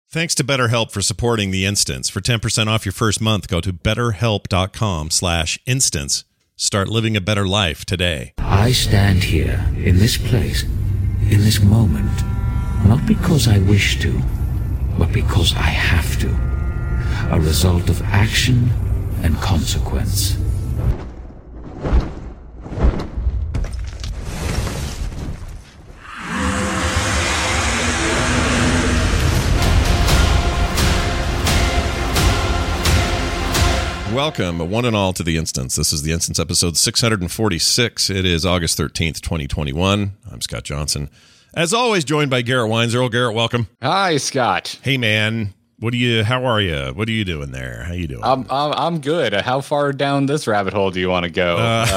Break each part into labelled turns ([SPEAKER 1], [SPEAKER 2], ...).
[SPEAKER 1] Thanks to BetterHelp for supporting The Instance. For 10% off your first month, go to betterhelp.com/instance. Start living a better life today.
[SPEAKER 2] I stand here in this place, in this moment, not because I wish to, but because I have to. A result of action and consequence.
[SPEAKER 1] Welcome, one and all, to The Instance. This is The Instance, episode 646. It is August 13th, 2021. I'm Scott Johnson. As always, joined by Garrett Weinzierl. Garrett, welcome.
[SPEAKER 3] Hi, Scott.
[SPEAKER 1] Hey, man. How are you? What are you doing there? How you doing?
[SPEAKER 3] I'm good. How far down this rabbit hole do you want to go?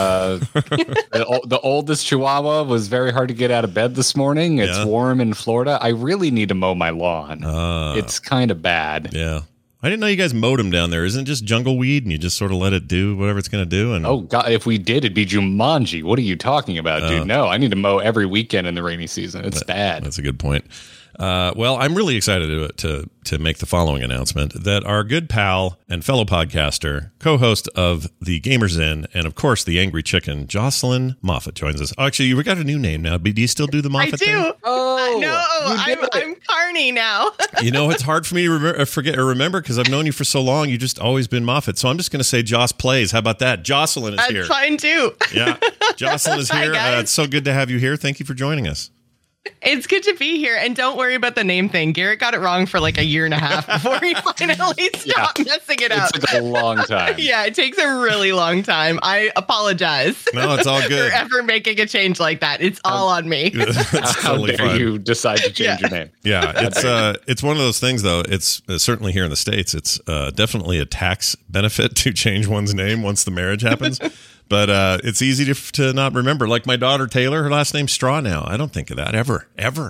[SPEAKER 3] The oldest Chihuahua was very hard to get out of bed this morning. It's warm in Florida. I really need to mow my lawn. It's kind of bad.
[SPEAKER 1] Yeah. I didn't know you guys mowed them down there. Isn't it just jungle weed and you just sort of let it do whatever it's going to do? And
[SPEAKER 3] oh, God, if we did, it'd be Jumanji. What are you talking about, dude? No, I need to mow every weekend in the rainy season. It's bad.
[SPEAKER 1] That's a good point. Well, I'm really excited to make the following announcement that our good pal and fellow podcaster, co-host of the Gamers Inn, and of course the Angry Chicken, Jocelyn Moffat, joins us. Oh, actually, you've got a new name now. Do you still do the Moffat thing?
[SPEAKER 4] I do.
[SPEAKER 3] Oh,
[SPEAKER 4] no, I'm Carney now.
[SPEAKER 1] You know, it's hard for me to remember because I've known you for so long. You've just always been Moffat. So I'm just going to say Joss Plays. How about that? Jocelyn is here.
[SPEAKER 4] That's fine too.
[SPEAKER 1] Yeah, Jocelyn is here. It's so good to have you here. Thank you for joining us.
[SPEAKER 4] It's good to be here, and don't worry about the name thing. Garrett got it wrong for like a year and a half before he finally stopped messing it up.
[SPEAKER 3] It took a long time.
[SPEAKER 4] Yeah, it takes a really long time. I apologize.
[SPEAKER 1] No, it's all good.
[SPEAKER 4] For ever making a change like that. It's all on me.
[SPEAKER 1] It's
[SPEAKER 3] How
[SPEAKER 1] totally
[SPEAKER 3] dare
[SPEAKER 1] fine.
[SPEAKER 3] you decide to change your name?
[SPEAKER 1] Yeah, it's one of those things, though. It's certainly here in the States. It's definitely a tax benefit to change one's name once the marriage happens. But it's easy to not remember. Like my daughter, Taylor, her last name's Straw now. I don't think of that ever.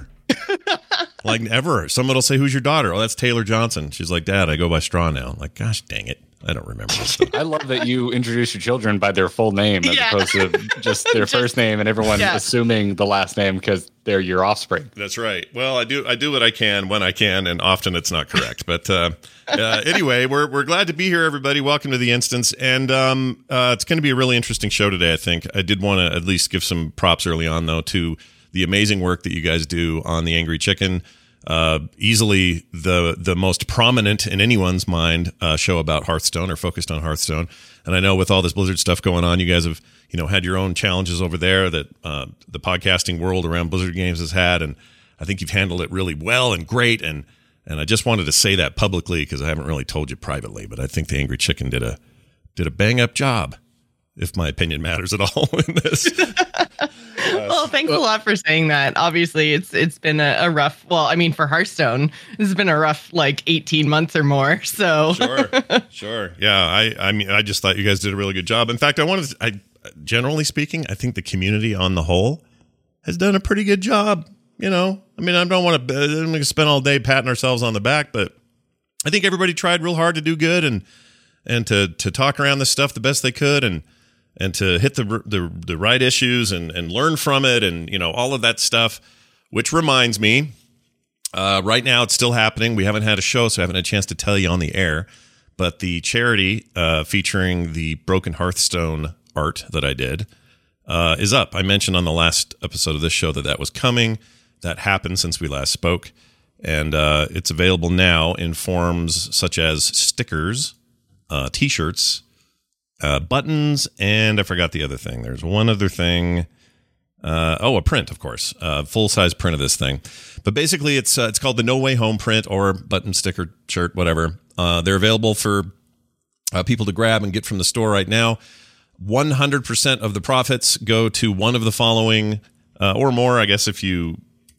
[SPEAKER 1] Like, ever. Someone will say, who's your daughter? Oh, that's Taylor Johnson. She's like, Dad, I go by Straw now. I'm like, gosh, dang it. I don't remember this stuff.
[SPEAKER 3] I love that you introduce your children by their full name as opposed to just their first name and everyone assuming the last name because they're your offspring.
[SPEAKER 1] That's right. Well, I do what I can when I can, and often it's not correct. But anyway, we're glad to be here, everybody. Welcome to The Instance. And it's going to be a really interesting show today, I think. I did want to at least give some props early on, though, to the amazing work that you guys do on The Angry Chicken. Easily the most prominent in anyone's mind show about Hearthstone or focused on Hearthstone. And I know with all this Blizzard stuff going on, you guys have had your own challenges over there that the podcasting world around Blizzard games has had, and I think you've handled it really well and great. And I just wanted to say that publicly because I haven't really told you privately, but I think the Angry Chicken did a bang up job, if my opinion matters at all in this.
[SPEAKER 4] Well, thanks a lot for saying that. Obviously, it's been a rough, well, I mean, for Hearthstone, this has been a rough, 18 months or more, so.
[SPEAKER 1] Sure. Yeah, I mean, I just thought you guys did a really good job. In fact, generally speaking, I think the community on the whole has done a pretty good job, I mean, I'm going to spend all day patting ourselves on the back, but I think everybody tried real hard to do good and to talk around this stuff the best they could and to hit the right issues and learn from it and, all of that stuff, which reminds me, right now it's still happening. We haven't had a show, so I haven't had a chance to tell you on the air, but the charity featuring the Broken Hearthstone art that I did is up. I mentioned on the last episode of this show that was coming. That happened since we last spoke, and it's available now in forms such as stickers, T-shirts, buttons, and I forgot the other thing. There's one other thing. A print, of course, full-size print of this thing. But basically, it's called the No Way Home print or button, sticker, shirt, whatever. They're available for people to grab and get from the store right now. 100% of the profits go to one of the following, or more, I guess, if you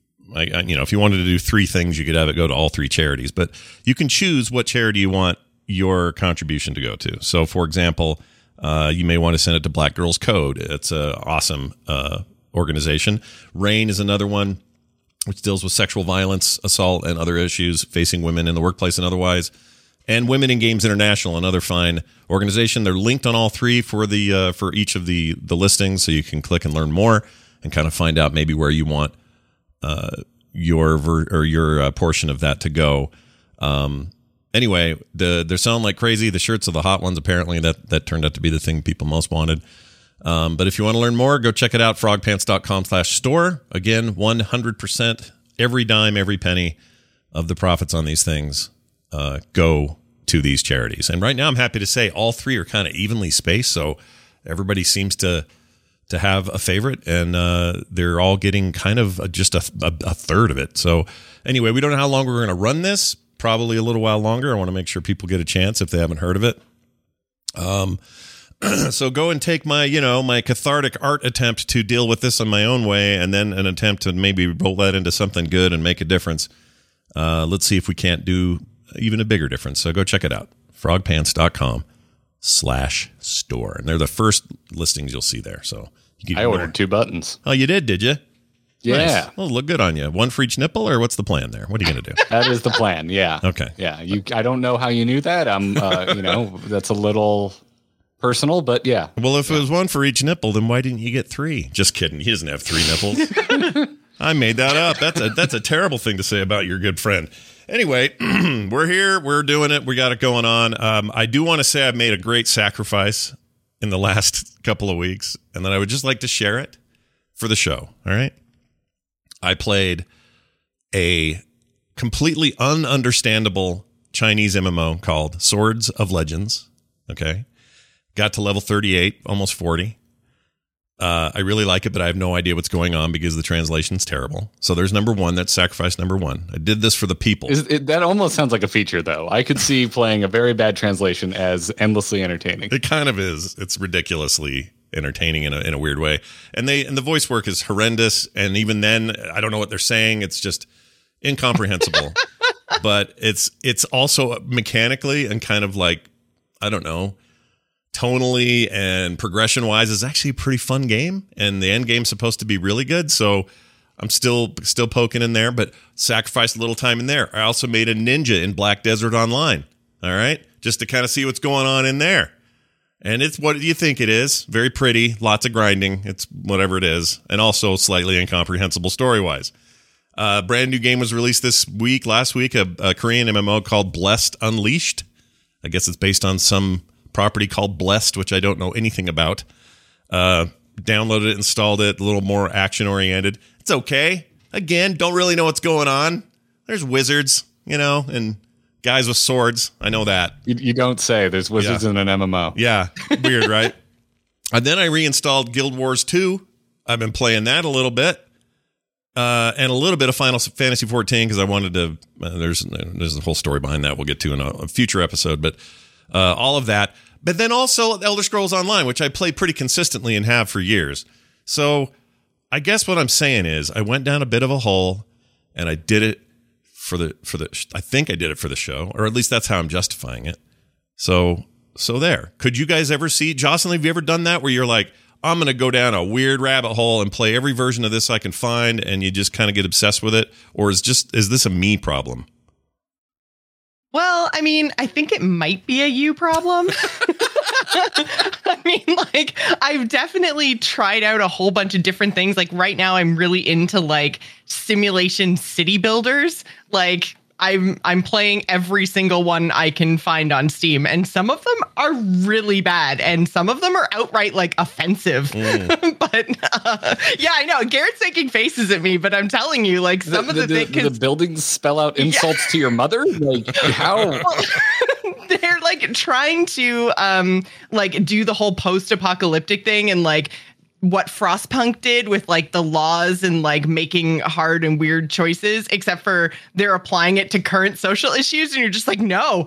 [SPEAKER 1] wanted to do three things, you could have it go to all three charities. But you can choose what charity you want your contribution to go to. So, for example, you may want to send it to Black Girls Code. It's an awesome organization. RAIN is another one, which deals with sexual violence, assault, and other issues facing women in the workplace and otherwise. And Women in Games International, another fine organization. They're linked on all three for each of the listings, so you can click and learn more and kind of find out maybe where you want your portion of that to go. Anyway, they're selling like crazy. The shirts are the hot ones. Apparently, that turned out to be the thing people most wanted. But if you want to learn more, go check it out. frogpants.com/store. Again, 100%, every dime, every penny of the profits on these things go to these charities. And right now, I'm happy to say all three are kind of evenly spaced. So everybody seems to have a favorite, and they're all getting kind of just a third of it. So anyway, we don't know how long we're going to run this. Probably a little while longer. I want to make sure people get a chance if they haven't heard of it. So go and take my cathartic art attempt to deal with this in my own way, and then an attempt to maybe roll that into something good and make a difference. Let's see if we can't do even a bigger difference. So go check it out. frogpants.com/store. And they're the first listings you'll see there. So
[SPEAKER 3] I ordered 2 buttons.
[SPEAKER 1] Oh, you did you?
[SPEAKER 3] Yeah.
[SPEAKER 1] Nice. Well, look good on you. One for each nipple, or what's the plan there? What are you going to do?
[SPEAKER 3] That is the plan. Yeah.
[SPEAKER 1] Okay.
[SPEAKER 3] Yeah. I don't know how you knew that. That's a little personal, but yeah.
[SPEAKER 1] Well, if it was one for each nipple, then why didn't you get 3? Just kidding. He doesn't have 3 nipples. I made that up. That's a terrible thing to say about your good friend. Anyway, we're here. We're doing it. We got it going on. I do want to say I've made a great sacrifice in the last couple of weeks, and that I would just like to share it for the show. All right. I played a completely ununderstandable Chinese MMO called Swords of Legends. Okay. Got to level 38, almost 40. I really like it, but I have no idea what's going on because the translation's terrible. So there's number 1. That's sacrifice number 1. I did this for the people.
[SPEAKER 3] That almost sounds like a feature, though. I could see playing a very bad translation as endlessly entertaining.
[SPEAKER 1] It kind of is. It's ridiculously entertaining in a weird way. And the voice work is horrendous. And even then, I don't know what they're saying. It's just incomprehensible. But it's also mechanically and kind of like, I don't know, tonally and progression wise is actually a pretty fun game, and the end game's supposed to be really good. So I'm still poking in there, but sacrificed a little time in there. I also made a ninja in Black Desert Online. All right. Just to kind of see what's going on in there. And it's what you think it is. Very pretty, lots of grinding. It's whatever it is. And also slightly incomprehensible story-wise. Brand new game was released last week, a Korean MMO called Blessed Unleashed. I guess it's based on some property called Blessed, which I don't know anything about. Downloaded it, installed it, a little more action-oriented. It's okay. Again, don't really know what's going on. There's wizards, and guys with swords. I know that.
[SPEAKER 3] You don't say. There's wizards in an MMO.
[SPEAKER 1] Yeah. Weird, right? And then I reinstalled Guild Wars 2. I've been playing that a little bit. And a little bit of Final Fantasy 14 because I wanted to. There's a whole story behind that we'll get to in a future episode. But all of that. But then also Elder Scrolls Online, which I play pretty consistently and have for years. So I guess what I'm saying is I went down a bit of a hole, and I did it for the. I think I did it for the show, or at least that's how I'm justifying it. So there. Could you guys ever see, Jocelyn? Have you ever done that where you're like, I'm going to go down a weird rabbit hole and play every version of this I can find, and you just kind of get obsessed with it? Or is this a me problem?
[SPEAKER 4] Well, I mean, I think it might be a you problem. I mean, like, I've definitely tried out a whole bunch of different things. Like right now, I'm really into like simulation city builders. Like I'm playing every single one I can find on Steam, and some of them are really bad, and some of them are outright like offensive. But yeah, I know Garrett's making faces at me, but I'm telling you, like some of the things,
[SPEAKER 3] the buildings spell out insults to your mother. Like how?
[SPEAKER 4] Well, they're like trying to like do the whole post-apocalyptic thing, and like what Frostpunk did with like the laws and like making hard and weird choices, except for they're applying it to current social issues, and you're just like, no.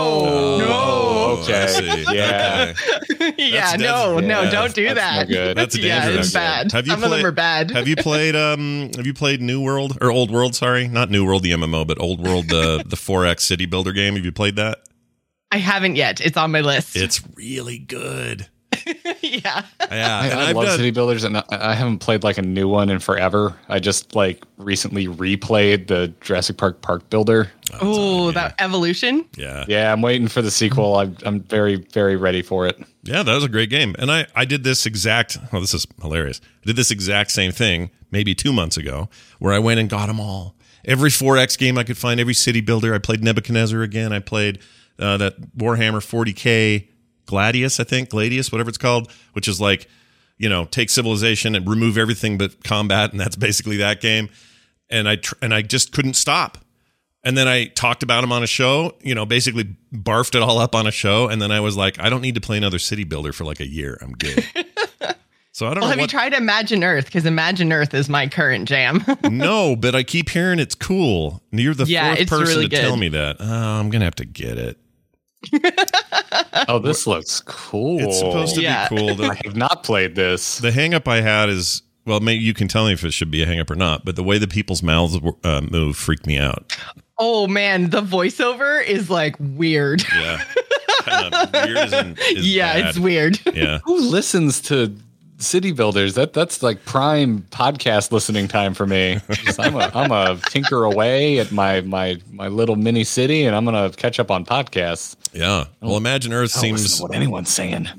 [SPEAKER 1] Okay.
[SPEAKER 3] Yeah.
[SPEAKER 4] Yeah, no, don't do that.
[SPEAKER 3] No good.
[SPEAKER 1] That's dangerous.
[SPEAKER 4] It's bad.
[SPEAKER 1] Some
[SPEAKER 4] of them are bad.
[SPEAKER 1] Have you played New World or Old World? Sorry, not New World, the MMO, but Old World, the 4X city builder game. Have you played that?
[SPEAKER 4] I haven't yet. It's on my list.
[SPEAKER 1] It's really good.
[SPEAKER 4] Yeah.
[SPEAKER 3] I love city builders, and I haven't played like a new one in forever. I just like recently replayed the Jurassic Park Builder.
[SPEAKER 4] Oh, that Evolution.
[SPEAKER 1] Yeah.
[SPEAKER 3] I'm waiting for the sequel. I'm very, very ready for it.
[SPEAKER 1] Yeah, that was a great game. And I did this this is hilarious. I did this exact same thing maybe 2 months ago, where I went and got them all every 4X game I could find, every city builder. I played Nebuchadnezzar again. I played that Warhammer 40K Gladius, whatever it's called, which is like, take civilization and remove everything but combat, and that's basically that game. And I just couldn't stop. And then I talked about him on a show, basically barfed it all up on a show. And then I was like, I don't need to play another city builder for like a year. I'm good. So I don't know.
[SPEAKER 4] Have you tried Imagine Earth? Because Imagine Earth is my current jam.
[SPEAKER 1] No, but I keep hearing it's cool. You're the fourth person
[SPEAKER 4] really
[SPEAKER 1] to tell me that. Oh, I'm going to have to get it.
[SPEAKER 3] Oh, this looks cool.
[SPEAKER 1] It's supposed to be cool.
[SPEAKER 3] I have not played this.
[SPEAKER 1] The hang up I had is, well, maybe you can tell me if it should be a hang up or not, but the way the people's mouths move freaked me out.
[SPEAKER 4] Oh, man. The voiceover is like weird.
[SPEAKER 1] Yeah. Kind of weird is bad.
[SPEAKER 4] It's weird.
[SPEAKER 1] Yeah.
[SPEAKER 3] Who listens to city builders? That's like prime podcast listening time for me. I'm a tinker away at my little mini city, and I'm gonna catch up on podcasts.
[SPEAKER 1] Yeah. Well, Imagine Earth seems
[SPEAKER 3] listen to what anyone's saying.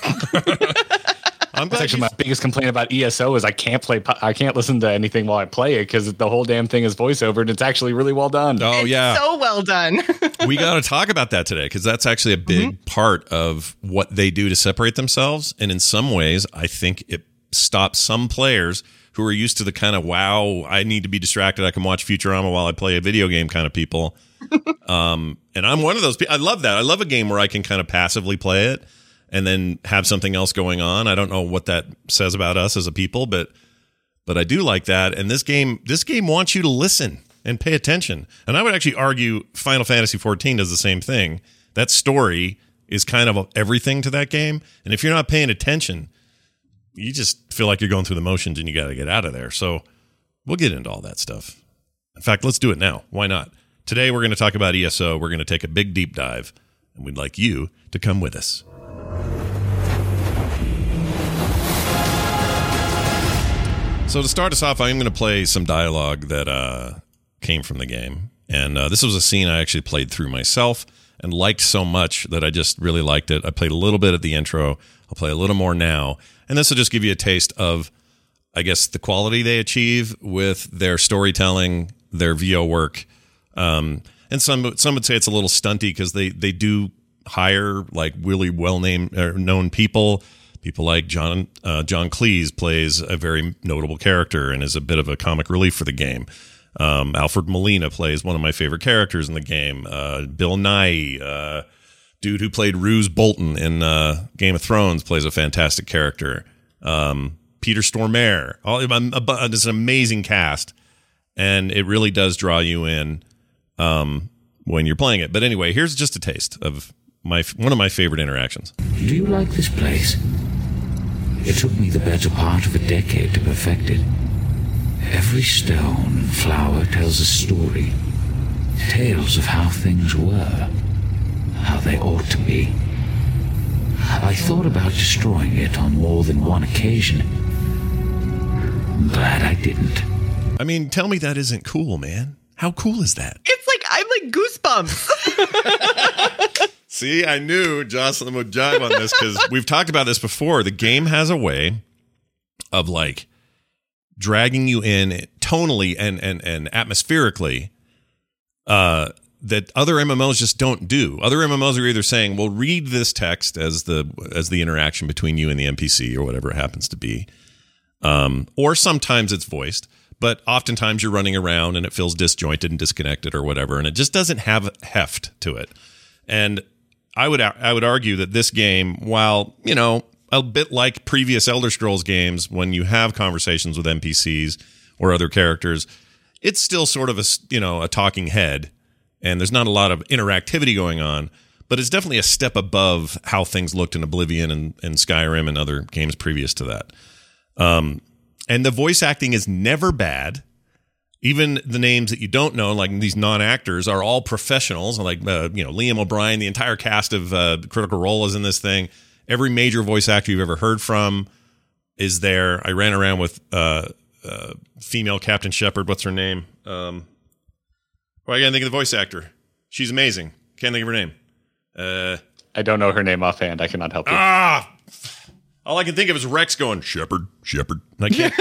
[SPEAKER 1] I'm
[SPEAKER 3] That's actually my biggest complaint about ESO is I can't listen to anything while I play it because the whole damn thing is voiceover, and it's actually really well done.
[SPEAKER 1] Oh,
[SPEAKER 4] it's so well done.
[SPEAKER 1] We got to talk about that today because that's actually a big part of what they do to separate themselves. And in some ways, I think it stops some players who are used to the kind of, wow, I need to be distracted. I can watch Futurama while I play a video game kind of people. And I'm one of those people. I love that. I love a game where I can kind of passively play it and then have something else going on. I don't know what that says about us as a people, but I do like that. And this game wants you to listen and pay attention. And I would actually argue Final Fantasy XIV does the same thing. That story is kind of everything to that game. And if you're not paying attention, you just feel like you're going through the motions and you got to get out of there. So we'll get into all that stuff. In fact, let's do it now. Why not? Today we're going to talk about ESO. We're going to take a big deep dive, and we'd like you to come with us. So to start us off, I'm going to play some dialogue that came from the game. And this was a scene I actually played through myself and liked so much that I just really liked it. I played a little bit at the intro. I'll play a little more now. And this will just give you a taste of, I guess, the quality they achieve with their storytelling, their VO work. And some would say it's a little stunty because they do hire like really known people. People like John Cleese plays a very notable character and is a bit of a comic relief for the game. Alfred Molina plays one of my favorite characters in the game. Bill Nighy, dude who played Roose Bolton in Game of Thrones, plays a fantastic character. Peter Stormare. It's an amazing cast, and it really does draw you in when you're playing it. But anyway, here's just a taste of one of my favorite interactions.
[SPEAKER 2] Do you like this place? It took me the better part of a decade to perfect it. Every stone and flower tells a story. Tales of how things were, how they ought to be. I thought about destroying it on more than one occasion. I'm glad I didn't.
[SPEAKER 1] I mean, tell me that isn't cool, man. How cool is that?
[SPEAKER 4] It's like, I'm like goosebumps.
[SPEAKER 1] See, I knew Jocelyn would jive on this because we've talked about this before. The game has a way of like dragging you in tonally and atmospherically that other MMOs just don't do. Other MMOs are either saying, well, read this text as the interaction between you and the NPC or whatever it happens to be. Or sometimes it's voiced, but oftentimes you're running around and it feels disjointed and disconnected or whatever, and it just doesn't have heft to it. And I would argue that this game, while, a bit like previous Elder Scrolls games, when you have conversations with NPCs or other characters, it's still sort of a talking head, and there's not a lot of interactivity going on, but it's definitely a step above how things looked in Oblivion and Skyrim and other games previous to that. And the voice acting is never bad. Even the names that you don't know, like these non-actors, are all professionals. Like Liam O'Brien, the entire cast of Critical Role is in this thing. Every major voice actor you've ever heard from is there. I ran around with female Captain Shepard. What's her name? I can't think of the voice actor. She's amazing. Can't think of her name.
[SPEAKER 3] I don't know her name offhand. I cannot help you.
[SPEAKER 1] All I can think of is Rex going, Shepard. I can't.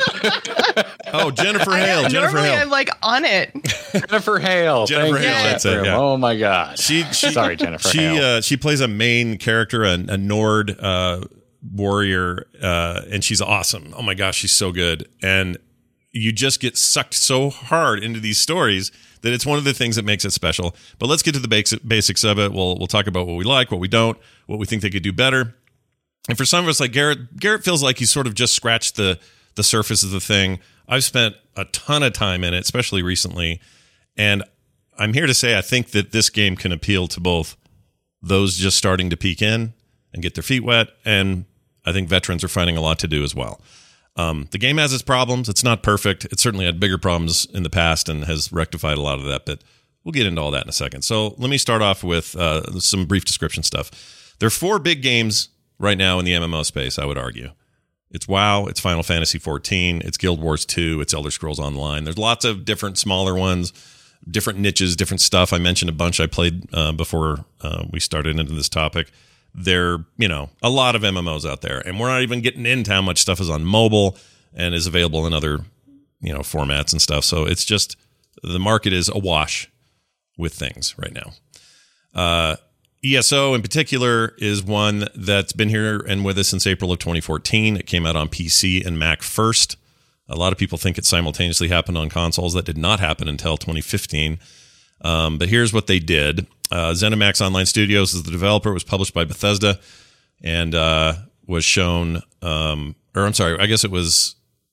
[SPEAKER 1] Oh, Jennifer Hale.
[SPEAKER 4] Normally I'm like on it.
[SPEAKER 3] Jennifer Hale.
[SPEAKER 1] Jennifer Hale. That's it. Yeah.
[SPEAKER 3] Oh my God. Sorry, Jennifer Hale.
[SPEAKER 1] She plays a main character, a Nord warrior, and she's awesome. Oh my gosh, she's so good. And you just get sucked so hard into these stories that it's one of the things that makes it special. But let's get to the basics of it. We'll talk about what we like, what we don't, what we think they could do better. And for some of us, like Garrett feels like he's sort of just scratched the surface of the thing. I've spent a ton of time in it, especially recently. And I'm here to say I think that this game can appeal to both those just starting to peek in and get their feet wet, and I think veterans are finding a lot to do as well. The game has its problems. It's not perfect. It certainly had bigger problems in the past and has rectified a lot of that, but we'll get into all that in a second. So let me start off with some brief description stuff. There are 4 big games right now in the MMO space, I would argue. It's WoW, it's Final Fantasy XIV, it's Guild Wars 2, it's Elder Scrolls Online. There's lots of different smaller ones, different niches, different stuff. I mentioned a bunch I played before we started into this topic. There, a lot of MMOs out there, and we're not even getting into how much stuff is on mobile and is available in other, formats and stuff. So it's just the market is awash with things right now. ESO in particular is one that's been here and with us since April of 2014. It came out on PC and Mac first. A lot of people think it simultaneously happened on consoles. That did not happen until 2015. But here's what they did. ZeniMax Online Studios is the developer. It was published by Bethesda and was shown, I guess it was,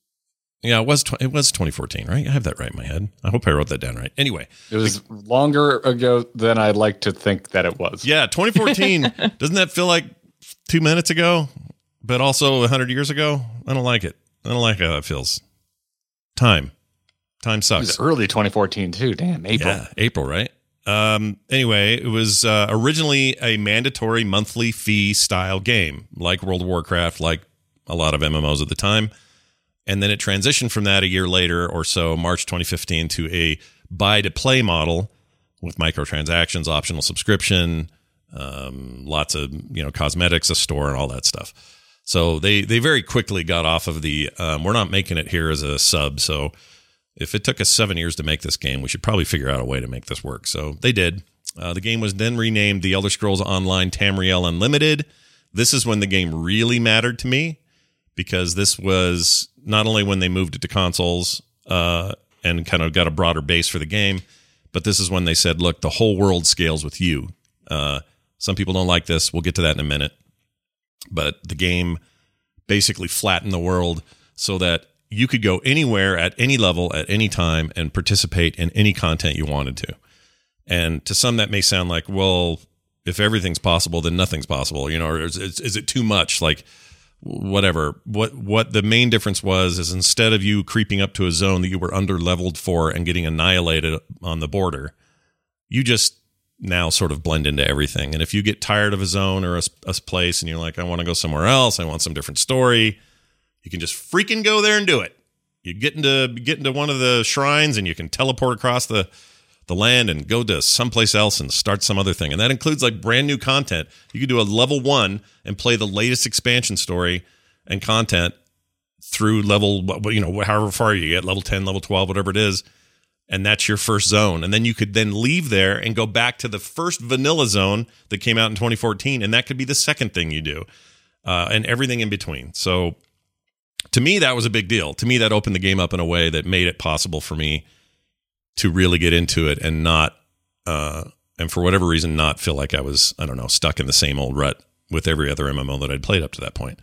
[SPEAKER 1] it was 2014, right? I have that right in my head. I hope I wrote that down right. Anyway.
[SPEAKER 3] It was longer ago than I'd like to think that it was.
[SPEAKER 1] Yeah, 2014. Doesn't that feel like 2 minutes ago, but also 100 years ago? I don't like it. I don't like how that feels. Time sucks. It
[SPEAKER 3] was early 2014 too. Damn, April.
[SPEAKER 1] Yeah, April, right? Anyway, it was originally a mandatory monthly fee style game, like World of Warcraft, like a lot of MMOs at the time. And then it transitioned from that a year later or so, March 2015, to a buy-to-play model with microtransactions, optional subscription, lots of cosmetics, a store, and all that stuff. So they very quickly got off of the we're not making it here as a sub. So if it took us 7 years to make this game, we should probably figure out a way to make this work. So they did. The game was then renamed The Elder Scrolls Online Tamriel Unlimited. This is when the game really mattered to me, because this was not only when they moved it to consoles and kind of got a broader base for the game, but this is when they said, look, the whole world scales with you. Some people don't like this. We'll get to that in a minute. But the game basically flattened the world so that you could go anywhere at any level at any time and participate in any content you wanted to. And to some that may sound like, well, if everything's possible, then nothing's possible, or is it too much? Like, whatever. What the main difference was is, instead of you creeping up to a zone that you were under leveled for and getting annihilated on the border, you just now sort of blend into everything. And if you get tired of a zone or a place and you're like, I want to go somewhere else, I want some different story, you can just freaking go there and do it. You get into one of the shrines and you can teleport across the land and go to someplace else and start some other thing. And that includes like brand new content. You could do a level 1 and play the latest expansion story and content through level, however far you get, level 10, level 12, whatever it is. And that's your first zone. And then you could then leave there and go back to the first vanilla zone that came out in 2014. And that could be the second thing you do, and everything in between. So to me, that was a big deal. To me, that opened the game up in a way that made it possible for me to really get into it and not, and for whatever reason, not feel like I was, stuck in the same old rut with every other MMO that I'd played up to that point.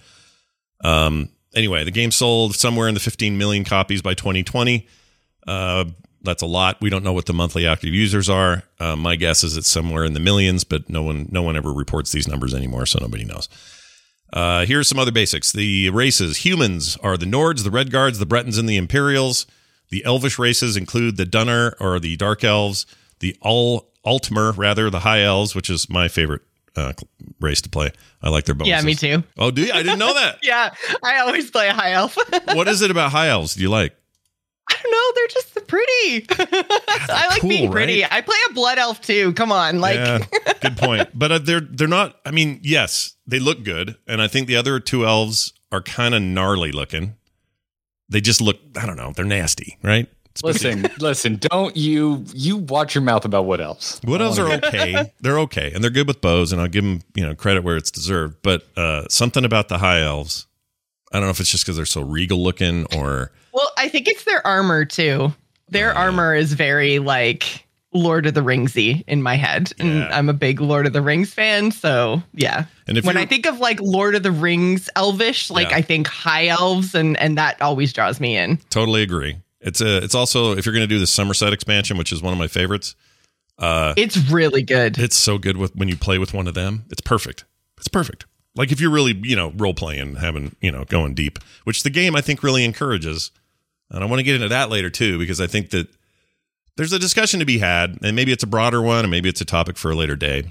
[SPEAKER 1] Anyway, the game sold somewhere in the 15 million copies by 2020. That's a lot. We don't know what the monthly active users are. My guess is it's somewhere in the millions, but no one ever reports these numbers anymore, so nobody knows. Here's some other basics. The races. Humans are the Nords, the Redguards, the Bretons, and the Imperials. The Elvish races include the Dunnar, or the Dark Elves, the Altmer, the High Elves, which is my favorite race to play. I like their bonuses.
[SPEAKER 4] Yeah, me too.
[SPEAKER 1] Oh, do you? I didn't know that.
[SPEAKER 4] Yeah, I always play a High Elf.
[SPEAKER 1] What is it about High Elves do you like?
[SPEAKER 4] I don't know. They're just pretty. I like
[SPEAKER 1] cool,
[SPEAKER 4] being pretty.
[SPEAKER 1] right?
[SPEAKER 4] I play a blood elf too. Come on, like.
[SPEAKER 1] Yeah, good point. But they're not. I mean, yes, they look good, and I think the other two elves are kind of gnarly looking. They just look. I don't know. They're nasty, right?
[SPEAKER 3] Listen. Don't you watch your mouth about wood elves?
[SPEAKER 1] Wood elves are okay. They're okay, and they're good with bows, and I'll give them credit where it's deserved. But something about the high elves, I don't know if it's just because they're so regal looking or.
[SPEAKER 4] Well, I think it's their armor too. Their armor is very like Lord of the Ringsy in my head, and I'm a big Lord of the Rings fan. So yeah,
[SPEAKER 1] and
[SPEAKER 4] when I think of like Lord of the Rings elvish, like I think high elves, and that always draws me in.
[SPEAKER 1] Totally agree. It's also, if you're going to do the Somerset expansion, which is one of my favorites,
[SPEAKER 4] it's really good.
[SPEAKER 1] It's so good when you play with one of them. It's perfect. It's perfect. Like if you're really role playing and having going deep, which the game I think really encourages. And I want to get into that later too, because I think that there's a discussion to be had, and maybe it's a broader one, and maybe it's a topic for a later day.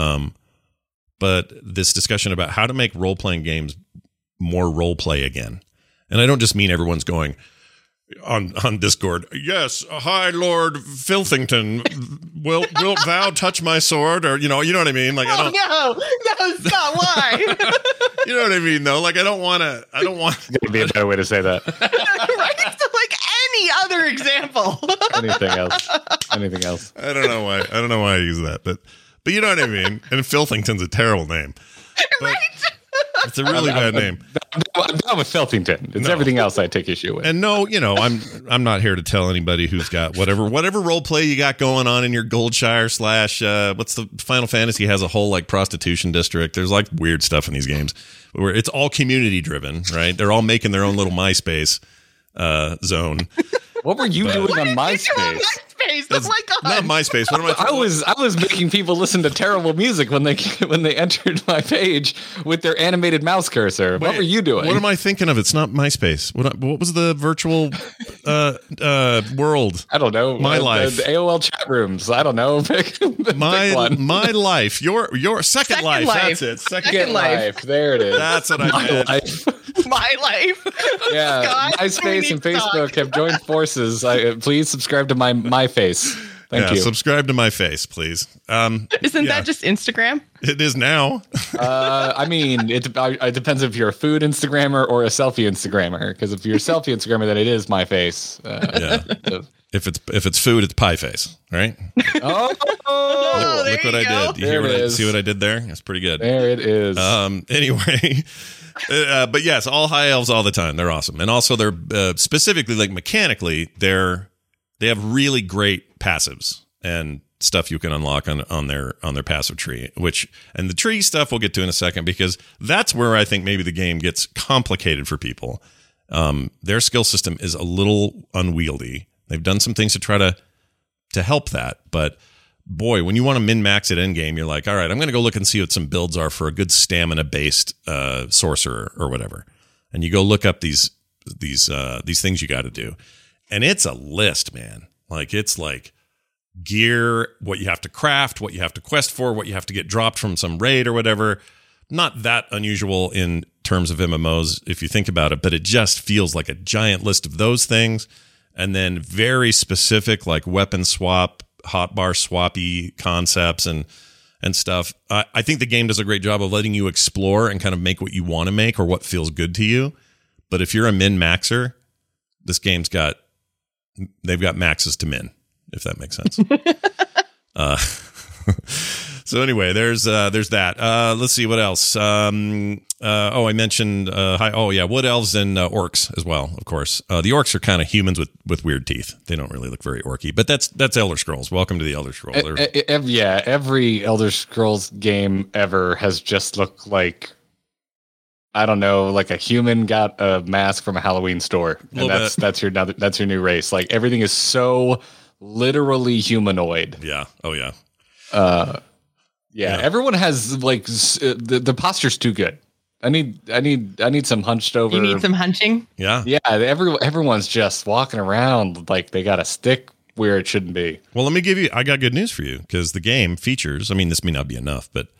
[SPEAKER 1] But this discussion about how to make role playing games more role play again, and I don't just mean everyone's going on Discord. Yes, High Lord Filthington, wilt thou touch my sword? Or you know what I mean? Like I don't.
[SPEAKER 4] No, stop! Why?
[SPEAKER 1] You know what I mean? Though, like I don't want.
[SPEAKER 3] There's gonna be a better way to say that.
[SPEAKER 4] Right? So, like any other example.
[SPEAKER 3] Anything else?
[SPEAKER 1] I don't know why I use that, but you know what I mean. And Filthington's a terrible name. But
[SPEAKER 4] Right?
[SPEAKER 1] it's a really bad name.
[SPEAKER 3] I'm not with Filthington. It's everything else I take issue with.
[SPEAKER 1] And no, I'm not here to tell anybody who's got whatever role play you got going on in your Goldshire / what's the Final Fantasy has a whole like prostitution district. There's like weird stuff in these games where it's all community driven, right? They're all making their own little MySpace zone.
[SPEAKER 3] What were you doing on MySpace?
[SPEAKER 4] Oh my god!
[SPEAKER 1] Not MySpace. What am I?
[SPEAKER 3] I was making people listen to terrible music when they entered my page with their animated mouse cursor. What were you doing?
[SPEAKER 1] What am I thinking of? It's not MySpace. What was the virtual world?
[SPEAKER 3] I don't know.
[SPEAKER 1] My life.
[SPEAKER 3] The AOL chat rooms. I don't know. Pick one.
[SPEAKER 1] My life. Your second life.
[SPEAKER 4] Life.
[SPEAKER 1] That's it.
[SPEAKER 3] Second life. There it is.
[SPEAKER 1] That's what I meant.
[SPEAKER 3] Life.
[SPEAKER 4] My life.
[SPEAKER 3] Yeah,
[SPEAKER 4] God,
[SPEAKER 3] MySpace and Facebook have joined forces. Please subscribe to my face. Thank you.
[SPEAKER 1] Subscribe to my face, please.
[SPEAKER 4] Isn't that just Instagram?
[SPEAKER 1] It is now.
[SPEAKER 3] I mean, it depends if you're a food Instagrammer or a selfie Instagrammer. Because if you're a selfie Instagrammer, then it is my face.
[SPEAKER 1] If it's food, it's pie face, right?
[SPEAKER 3] Oh,
[SPEAKER 1] look what I did. You see what I did there? That's pretty good.
[SPEAKER 3] There it is.
[SPEAKER 1] Anyway. But yes, all high elves all the time. They're awesome, and also they're specifically like mechanically, they have really great passives and stuff you can unlock on their passive tree. And the tree stuff we'll get to in a second, because that's where I think maybe the game gets complicated for people. Their skill system is a little unwieldy. They've done some things to try to help that, but. Boy, when you want to min-max at endgame, you're like, all right, I'm going to go look and see what some builds are for a good stamina-based sorcerer or whatever. And you go look up these things you got to do. And it's a list, man. Like, it's like gear, what you have to craft, what you have to quest for, what you have to get dropped from some raid or whatever. Not that unusual in terms of MMOs, if you think about it, but it just feels like a giant list of those things. And then very specific, like weapon swap, hotbar swappy concepts and stuff. I think the game does a great job of letting you explore and kind of make what you want to make or what feels good to you. But if you're a min-maxer, this game's they've got maxes to min, if that makes sense. So anyway, there's that. Let's see what else. I mentioned wood elves and orcs as well, of course. The orcs are kind of humans with weird teeth. They don't really look very orky, but that's Elder Scrolls. Welcome to the Elder Scrolls.
[SPEAKER 3] Every Elder Scrolls game ever has just looked like, I don't know, like a human got a mask from a Halloween store, and that's your new race. Like everything is so literally humanoid.
[SPEAKER 1] Yeah. Oh yeah.
[SPEAKER 3] Yeah. Everyone has like the posture's too good. I need some hunched over.
[SPEAKER 4] You need some hunching?
[SPEAKER 1] Yeah.
[SPEAKER 3] Yeah. Everyone's just walking around like they got a stick where it shouldn't be.
[SPEAKER 1] Well, I got good news for you, because the game features, I mean, this may not be enough, but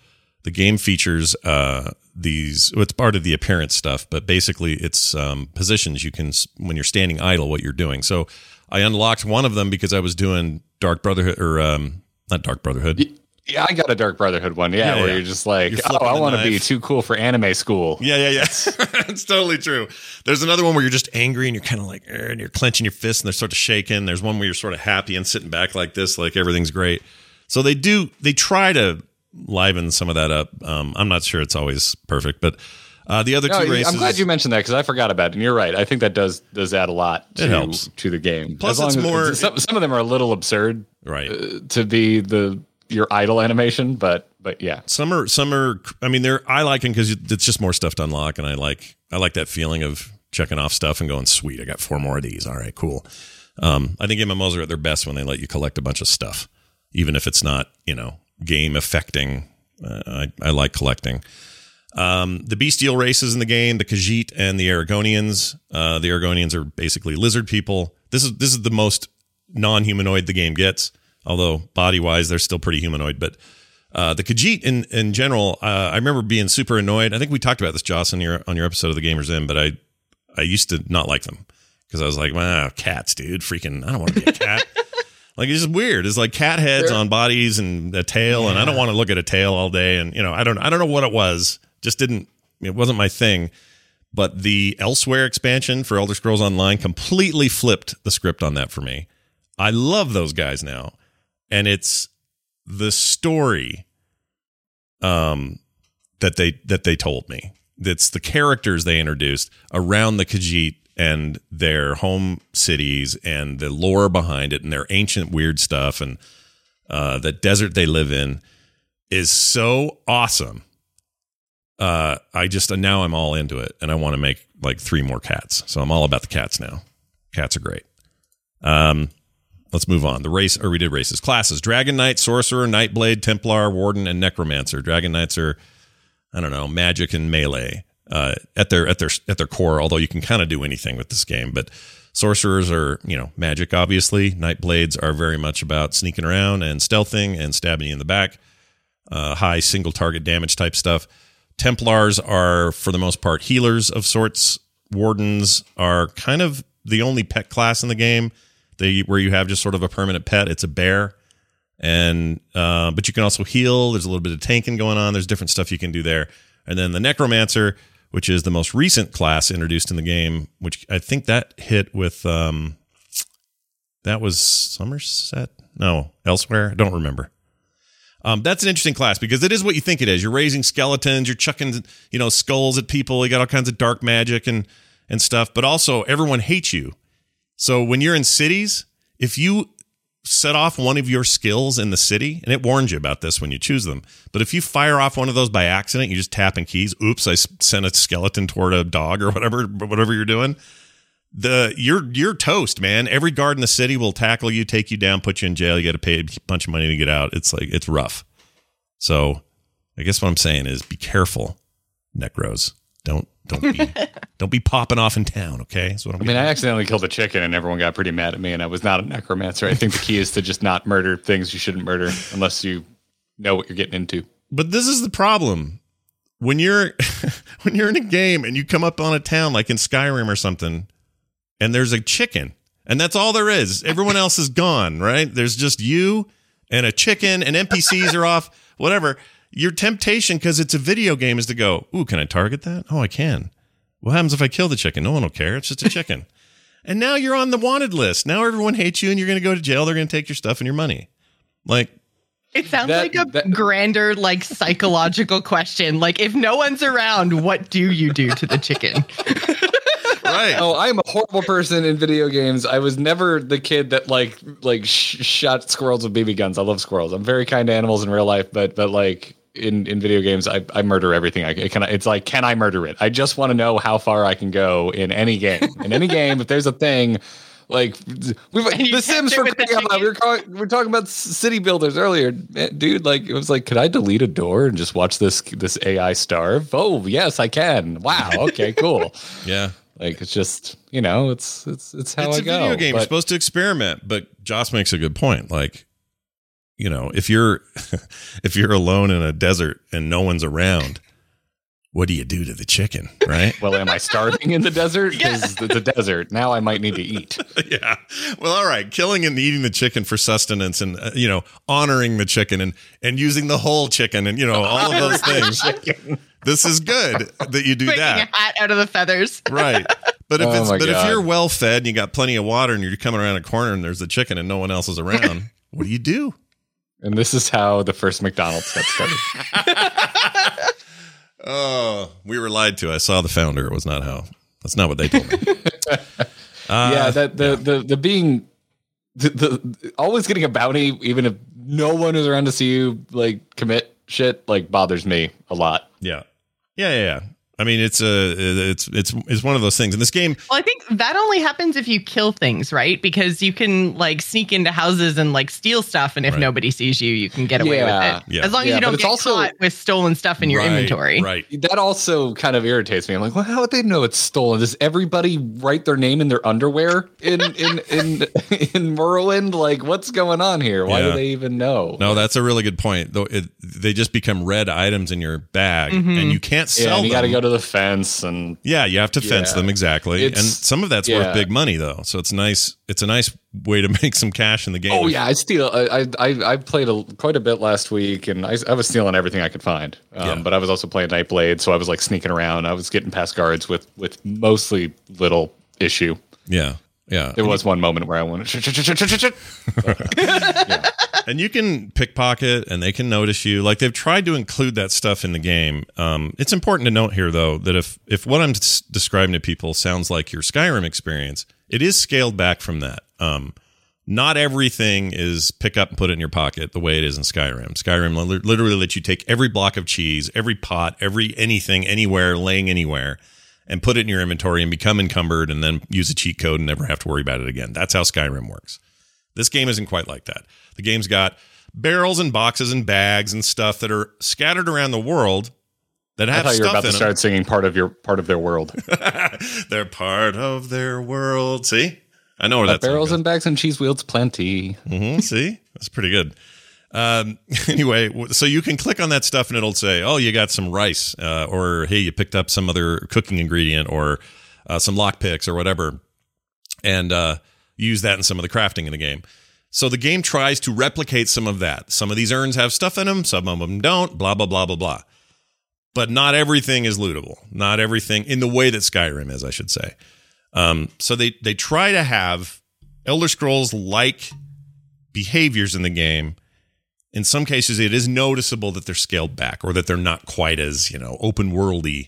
[SPEAKER 1] the game features it's part of the appearance stuff, but basically it's positions you can, when you're standing idle, what you're doing. So I unlocked one of them because I was doing Dark Brotherhood, or not Dark Brotherhood.
[SPEAKER 3] Yeah, I got a Dark Brotherhood one. Yeah, where you're just like, I want to be too cool for anime school.
[SPEAKER 1] Yeah. It's totally true. There's another one where you're just angry and you're kind of like, and you're clenching your fists and they're sort of shaking. There's one where you're sort of happy and sitting back like this, like everything's great. So they try to liven some of that up. I'm not sure it's always perfect, but the other two races.
[SPEAKER 3] I'm glad you mentioned that because I forgot about it. And you're right. I think that does add a lot to the game.
[SPEAKER 1] Plus, it's more.
[SPEAKER 3] Some of them are a little absurd,
[SPEAKER 1] right?
[SPEAKER 3] To be your idle animation, but yeah.
[SPEAKER 1] Some are. I mean, I like them because it's just more stuff to unlock, and I like that feeling of checking off stuff and going, sweet, I got 4 more of these. All right, cool. I think MMOs are at their best when they let you collect a bunch of stuff, even if it's not, game affecting. I like collecting. The bestial races in the game, the Khajiit and the Aragonians. The Aragonians are basically lizard people. This is the most non-humanoid the game gets, although body-wise they're still pretty humanoid. But the Khajiit in general, I remember being super annoyed. I think we talked about this, Joss, on your episode of The Gamer's Inn, but I used to not like them because I was like, cats, dude, freaking, I don't want to be a cat. Like, it's just weird. It's like cat heads on bodies and a tail, and I don't want to look at a tail all day. And I don't know what it was. It wasn't my thing. But the Elsewhere expansion for Elder Scrolls Online completely flipped the script on that for me. I love those guys now, and it's the story that they told me. It's the characters they introduced around the Khajiit and their home cities and the lore behind it and their ancient weird stuff and the desert they live in is so awesome. Now I'm all into it, and I want to make like 3 more cats. So I'm all about the cats now. Cats are great. Let's move on. We did races. Classes: Dragon Knight, Sorcerer, Nightblade, Templar, Warden, and Necromancer. Dragon Knights are, I don't know, magic and melee at their core. Although you can kind of do anything with this game, but sorcerers are magic. Obviously, Nightblades are very much about sneaking around and stealthing and stabbing you in the back. High single target damage type stuff. Templars are, for the most part, healers of sorts. Wardens are kind of the only pet class in the game where you have just sort of a permanent pet. It's a bear, and but you can also heal. There's a little bit of tanking going on. There's different stuff you can do there. And then the Necromancer, which is the most recent class introduced in the game, which I think that hit with that was Somerset? No, Elsewhere. I don't remember. That's an interesting class because it is what you think it is. You're raising skeletons, you're chucking, skulls at people. You got all kinds of dark magic and stuff, but also everyone hates you. So when you're in cities, if you set off one of your skills in the city, and it warns you about this when you choose them, but if you fire off one of those by accident, you just tapping keys. Oops, I sent a skeleton toward a dog or whatever you're doing. You're toast, man. Every guard in the city will tackle you, take you down, put you in jail. You got to pay a bunch of money to get out. It's rough. So I guess what I'm saying is be careful, Necros. Don't be popping off in town, okay?
[SPEAKER 3] I accidentally killed a chicken and everyone got pretty mad at me, and I was not a necromancer. I think the key is to just not murder things you shouldn't murder unless you know what you're getting into.
[SPEAKER 1] But this is the problem. When you're in a game and you come up on a town like in Skyrim or something, and there's a chicken, and that's all there is. Everyone else is gone, right? There's just you and a chicken, and NPCs are off, whatever. Your temptation, because it's a video game, is to go, ooh, can I target that? Oh, I can. What happens if I kill the chicken? No one will care. It's just a chicken. And now you're on the wanted list. Now everyone hates you, and you're going to go to jail. They're going to take your stuff and your money.
[SPEAKER 4] It sounds like a grander, psychological question. Like, if no one's around, what do you do to the chicken?
[SPEAKER 1] Right.
[SPEAKER 3] Oh, I'm a horrible person in video games. I was never the kid that shot squirrels with BB guns. I love squirrels. I'm very kind to animals in real life, but in video games, I murder everything. It's like, can I murder it? I just want to know how far I can go in any game. In any game, if there's a thing. The Sims for we were talking about city builders earlier, dude. It was like, could I delete a door and just watch this AI starve? Oh yes, I can. Wow. Okay, cool.
[SPEAKER 1] Yeah.
[SPEAKER 3] It's just it's how I go.
[SPEAKER 1] It's a video game. You're supposed to experiment, but Joss makes a good point. you know, if you're if you're alone in a desert and no one's around, what do you do to the chicken, right?
[SPEAKER 3] Well, am I starving in the desert? Because the desert. Now I might need to eat.
[SPEAKER 1] Yeah. Well, all right. Killing and eating the chicken for sustenance, and you know, honoring the chicken and using the whole chicken, and you know, all of those things. This is good that you do
[SPEAKER 4] Making
[SPEAKER 1] that.
[SPEAKER 4] a hat out of the feathers.
[SPEAKER 1] Right. But if
[SPEAKER 3] God.
[SPEAKER 1] if you're well fed and you got plenty of water and you're coming around a corner and there's a chicken and no one else is around, what do?
[SPEAKER 3] And this is how the first McDonald's got started.
[SPEAKER 1] Oh, we were lied to. I saw the founder. It was not how. That's not what they told me.
[SPEAKER 3] The being the always getting a bounty, even if no one is around to see you like commit shit, like bothers me a lot.
[SPEAKER 1] Yeah. I mean, it's one of those things in this game.
[SPEAKER 4] Well, I think that only happens if you kill things, right? Because you can like sneak into houses and like steal stuff, and if nobody sees you, you can get away with it.
[SPEAKER 1] Yeah.
[SPEAKER 4] As long as you don't get caught with stolen stuff in your inventory.
[SPEAKER 1] Right.
[SPEAKER 3] That also kind of irritates me. I'm like, well, how would they know it's stolen? Does everybody write their name in their underwear in Morrowind? Like, what's going on here? Why do they even know?
[SPEAKER 1] No, that's a really good point. Though they just become red items in your bag, and you can't sell them.
[SPEAKER 3] You got to go to the fence, and
[SPEAKER 1] you have to fence them exactly. And some of that's worth big money though, so it's nice. It's a nice way to make some cash in the game.
[SPEAKER 3] Oh yeah, I steal. I played quite a bit last week, and I was stealing everything I could find. But I was also playing Nightblade, so I was like sneaking around. I was getting past guards with mostly little issue.
[SPEAKER 1] Yeah.
[SPEAKER 3] There was one moment where I went.
[SPEAKER 1] And you can pickpocket, and they can notice you. Like they've tried to include that stuff in the game. It's important to note here, though, that if what I'm describing to people sounds like your Skyrim experience, it is scaled back from that. Not everything is pick up and put it in your pocket the way it is in Skyrim. Skyrim literally lets you take every block of cheese, every pot, anything, anywhere, laying anywhere, and put it in your inventory and become encumbered, and then use a cheat code and never have to worry about it again. That's how Skyrim works. This game isn't quite like that. The game's got barrels and boxes and bags and stuff that are scattered around the world that have stuff in them. I thought you were about to
[SPEAKER 3] start singing part of their world.
[SPEAKER 1] They're part of their world. See? I know where that's
[SPEAKER 3] barrels and bags and cheese wheels plenty.
[SPEAKER 1] Mm-hmm. See? That's pretty good. Anyway, so you can click on that stuff and it'll say, oh, you got some rice, or hey, you picked up some other cooking ingredient, or some lockpicks or whatever, and use that in some of the crafting in the game. So the game tries to replicate some of that. Some of these urns have stuff in them, some of them don't, blah, blah, blah, blah, blah. But not everything is lootable. Not everything in the way that Skyrim is, I should say. So they try to have Elder Scrolls-like behaviors in the game. In some cases, it is noticeable that they're scaled back, or that they're not quite as, open worldy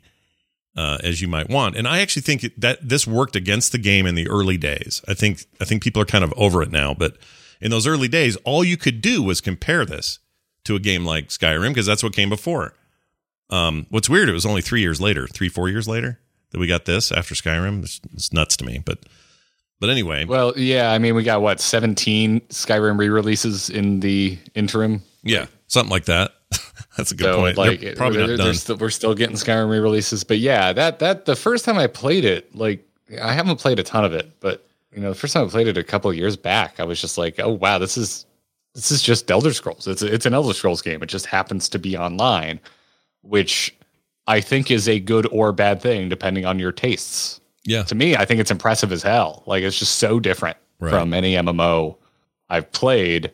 [SPEAKER 1] as you might want. And I actually think that this worked against the game in the early days. I think people are kind of over it now, but in those early days, all you could do was compare this to a game like Skyrim, because that's what came before. What's weird, it was only 4 years later that we got this after Skyrim. It's nuts to me, but anyway.
[SPEAKER 3] Well, yeah, I mean, we got 17 Skyrim re-releases in the interim.
[SPEAKER 1] Yeah, something like that. That's a good point. Like, they're probably not done.
[SPEAKER 3] We're still getting Skyrim re-releases, but yeah, that the first time I played it, like, I haven't played a ton of it, but the first time I played it a couple of years back, I was just like, oh wow, this is just Elder Scrolls. It's an Elder Scrolls game. It just happens to be online, which I think is a good or bad thing depending on your tastes.
[SPEAKER 1] Yeah.
[SPEAKER 3] To me, I think it's impressive as hell. Like, it's just so different from any MMO I've played,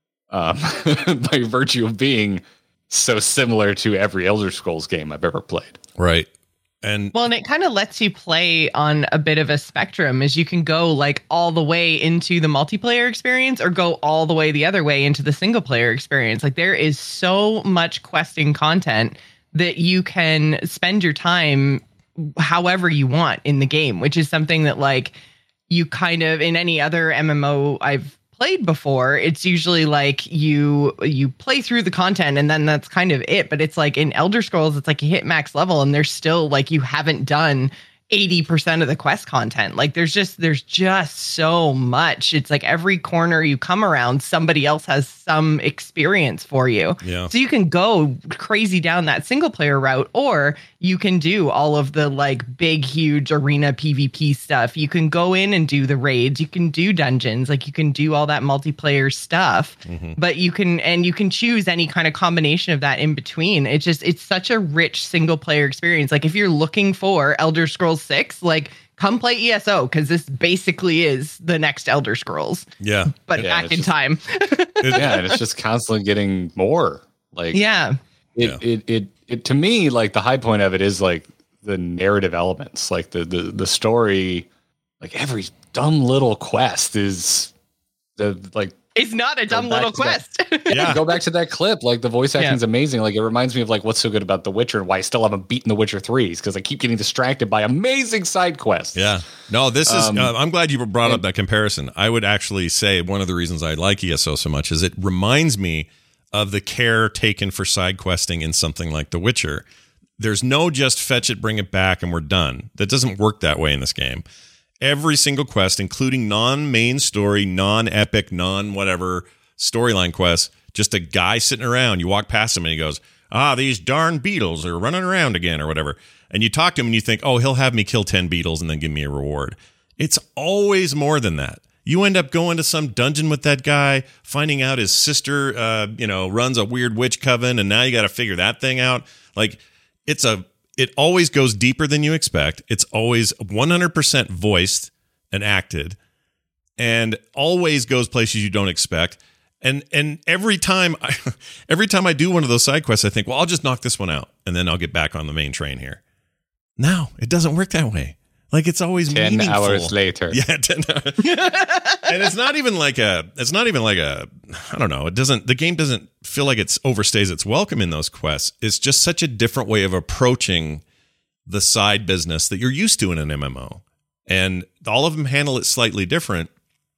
[SPEAKER 3] by virtue of being so similar to every Elder Scrolls game I've ever played.
[SPEAKER 1] Right. And
[SPEAKER 4] it kind of lets you play on a bit of a spectrum, as you can go like all the way into the multiplayer experience, or go all the way the other way into the single player experience. Like, there is so much questing content that you can spend your time however you want in the game, which is something that, like, you kind of, in any other MMO I've played before, it's usually like you play through the content and then that's kind of it. But it's like in Elder Scrolls, it's like you hit max level and there's still, like, you haven't done 80% of the quest content. Like there's just so much. It's like every corner you come around, somebody else has some experience for you.
[SPEAKER 1] Yeah.
[SPEAKER 4] So you can go crazy down that single player route, or you can do all of the like big, huge arena PvP stuff. You can go in and do the raids. You can do dungeons. Like you can do all that multiplayer stuff, but you can choose any kind of combination of that in between. It's such a rich single player experience. Like if you're looking for Elder Scrolls 6, like come play ESO, because this basically is the next Elder Scrolls.
[SPEAKER 1] Yeah.
[SPEAKER 4] But back in time.
[SPEAKER 3] And it's just constantly getting more. Like it to me, like the high point of it is like the narrative elements, like the story, like every dumb little quest is
[SPEAKER 4] it's not a dumb little quest.
[SPEAKER 3] Go back to that clip. Like the voice acting is amazing. Like it reminds me of like what's so good about The Witcher and why I still haven't beaten The Witcher 3s, because I keep getting distracted by amazing side quests.
[SPEAKER 1] Yeah. No, this is. I'm glad you brought up that comparison. I would actually say one of the reasons I like ESO so much is it reminds me of the care taken for side questing in something like The Witcher. There's no just fetch it, bring it back, and we're done. That doesn't work that way in this game. Every single quest, including non-main story, non-epic, non-whatever storyline quests, just a guy sitting around. You walk past him and he goes, these darn beetles are running around again or whatever. And you talk to him and you think, oh, he'll have me kill 10 beetles and then give me a reward. It's always more than that. You end up going to some dungeon with that guy, finding out his sister, runs a weird witch coven, and now you got to figure that thing out. Like, it always goes deeper than you expect. It's always 100% voiced and acted, and always goes places you don't expect. And every time I do one of those side quests, I think, well, I'll just knock this one out, and then I'll get back on the main train here. No, it doesn't work that way. Like it's always
[SPEAKER 3] 10
[SPEAKER 1] meaningful.
[SPEAKER 3] hours later.
[SPEAKER 1] Yeah, 10 hours. And it's not even like a I don't know, the game doesn't feel like it overstays its welcome in those quests. It's just such a different way of approaching the side business that you're used to in an MMO. And all of them handle it slightly different.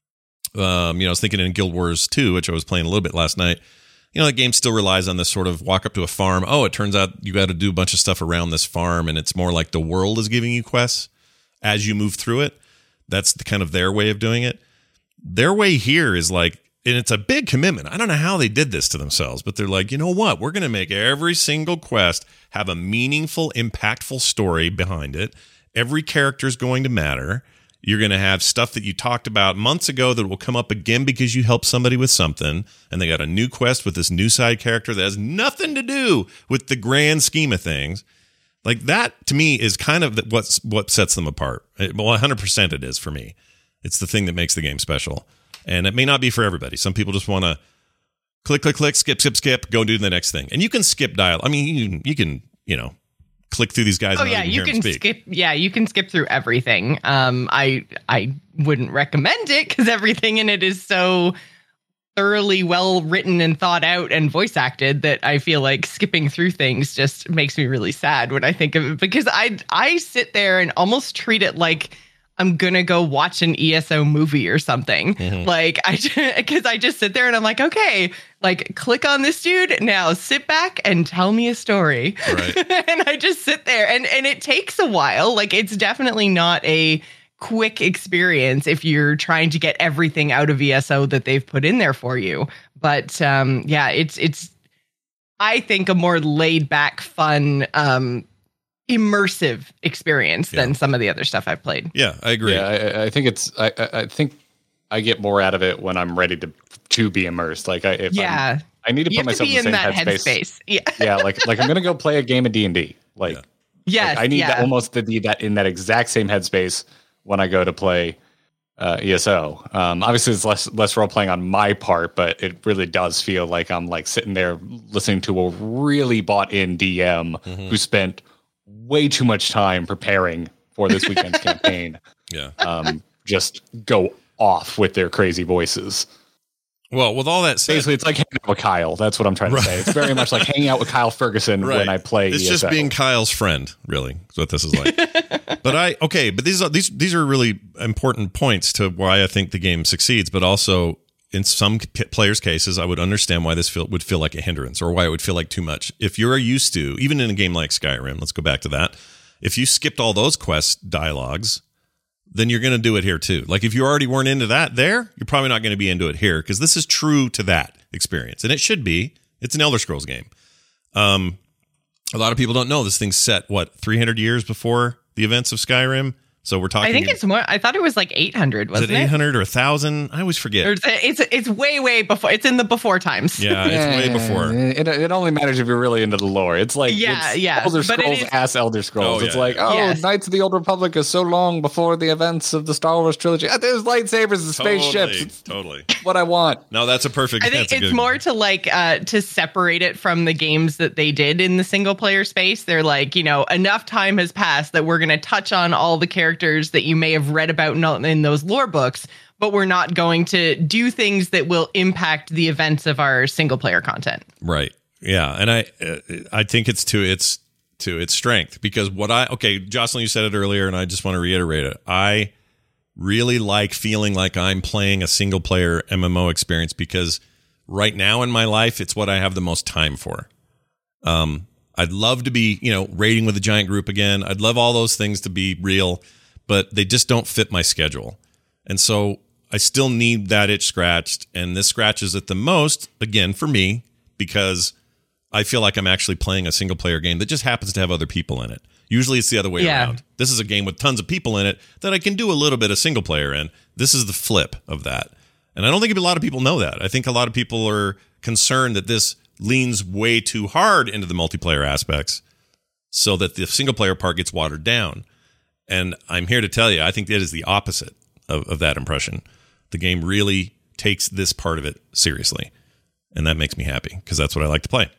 [SPEAKER 1] I was thinking in Guild Wars 2, which I was playing a little bit last night. The game still relies on this sort of walk up to a farm. Oh, it turns out you got to do a bunch of stuff around this farm, and it's more like the world is giving you quests as you move through it. That's the kind of their way of doing it. Their way here is like, and it's a big commitment. I don't know how they did this to themselves, but they're like, you know what? We're going to make every single quest have a meaningful, impactful story behind it. Every character is going to matter. You're going to have stuff that you talked about months ago that will come up again because you helped somebody with something. And they got a new quest with this new side character that has nothing to do with the grand scheme of things. Like that, to me, is kind of what sets them apart. Well, 100% it is for me. It's the thing that makes the game special. And it may not be for everybody. Some people just want to click, skip, go do the next thing. And you can skip dialogue. I mean, you can click through these guys.
[SPEAKER 4] Oh, yeah, you can skip. Yeah, you can skip through everything. I wouldn't recommend it because everything in it is so thoroughly well written and thought out and voice acted that I feel like skipping through things just makes me really sad when I think of it, because I sit there and almost treat it like I'm gonna go watch an ESO movie or something. Mm-hmm. Like because I just sit there and I'm like, okay, like click on this dude now, sit back and tell me a story. Right. And I just sit there and it takes a while. Like it's definitely not a quick experience if you're trying to get everything out of ESO that they've put in there for you. But it's I think a more laid back, fun, immersive experience than some of the other stuff I've played.
[SPEAKER 1] Yeah, I agree.
[SPEAKER 3] Yeah, I think I think I get more out of it when I'm ready to be immersed. Like I need to put myself in the same headspace. Yeah, like I'm gonna go play a game of D&D. Like
[SPEAKER 4] yes,
[SPEAKER 3] I need that almost to be that in that exact same headspace when I go to play ESO. Obviously, it's less role playing on my part, but it really does feel like I'm like sitting there listening to a really bought in DM who spent way too much time preparing for this weekend's campaign.
[SPEAKER 1] Yeah.
[SPEAKER 3] Just go off with their crazy voices.
[SPEAKER 1] Well, with all that said,
[SPEAKER 3] basically, it's like hanging out with Kyle. That's what I'm trying to say. It's very much like hanging out with Kyle Ferguson when I play.
[SPEAKER 1] It's
[SPEAKER 3] ESO.
[SPEAKER 1] just being Kyle's friend, really. Is what this is like. But these are really important points to why I think the game succeeds. But also, in some players' cases, I would understand why this would feel like a hindrance or why it would feel like too much. If you're used to, even in a game like Skyrim, let's go back to that. if you skipped all those quest dialogues, then you're going to do it here too. Like if you already weren't into that there, you're probably not going to be into it here because this is true to that experience. And it should be. It's an Elder Scrolls game. A lot of people don't know this thing's set, 300 years before the events of Skyrim? So we're talking.
[SPEAKER 4] I think it's more. I thought it was like 800. Wasn't
[SPEAKER 1] it 800 or 1,000? I always forget.
[SPEAKER 4] Or it's way before. It's in the before times.
[SPEAKER 1] Yeah, it's way before.
[SPEAKER 3] It only matters if you're really into the lore. It's like Elder Scrolls ass Elder Scrolls. It's like Knights of the Old Republic is so long before the events of the Star Wars trilogy. There's lightsabers and spaceships.
[SPEAKER 1] Totally.
[SPEAKER 3] What I want.
[SPEAKER 1] No, that's a perfect.
[SPEAKER 4] I think it's more to like to separate it from the games that they did in the single player space. They're like, enough time has passed that we're going to touch on all the characters that you may have read about in those lore books, but we're not going to do things that will impact the events of our single player content.
[SPEAKER 1] Right. Yeah. And I think it's to its strength because Jocelyn, you said it earlier and I just want to reiterate it. I really like feeling like I'm playing a single player MMO experience because right now in my life, it's what I have the most time for. I'd love to be, raiding with a giant group again. I'd love all those things to be real, but they just don't fit my schedule. And so I still need that itch scratched. And this scratches it the most, again, for me, because I feel like I'm actually playing a single player game that just happens to have other people in it. Usually it's the other way around. This is a game with tons of people in it that I can do a little bit of single player in. This is the flip of that. And I don't think a lot of people know that. I think a lot of people are concerned that this leans way too hard into the multiplayer aspects so that the single player part gets watered down. And I'm here to tell you, I think that is the opposite of that impression. The game really takes this part of it seriously. And that makes me happy because that's what I like to play.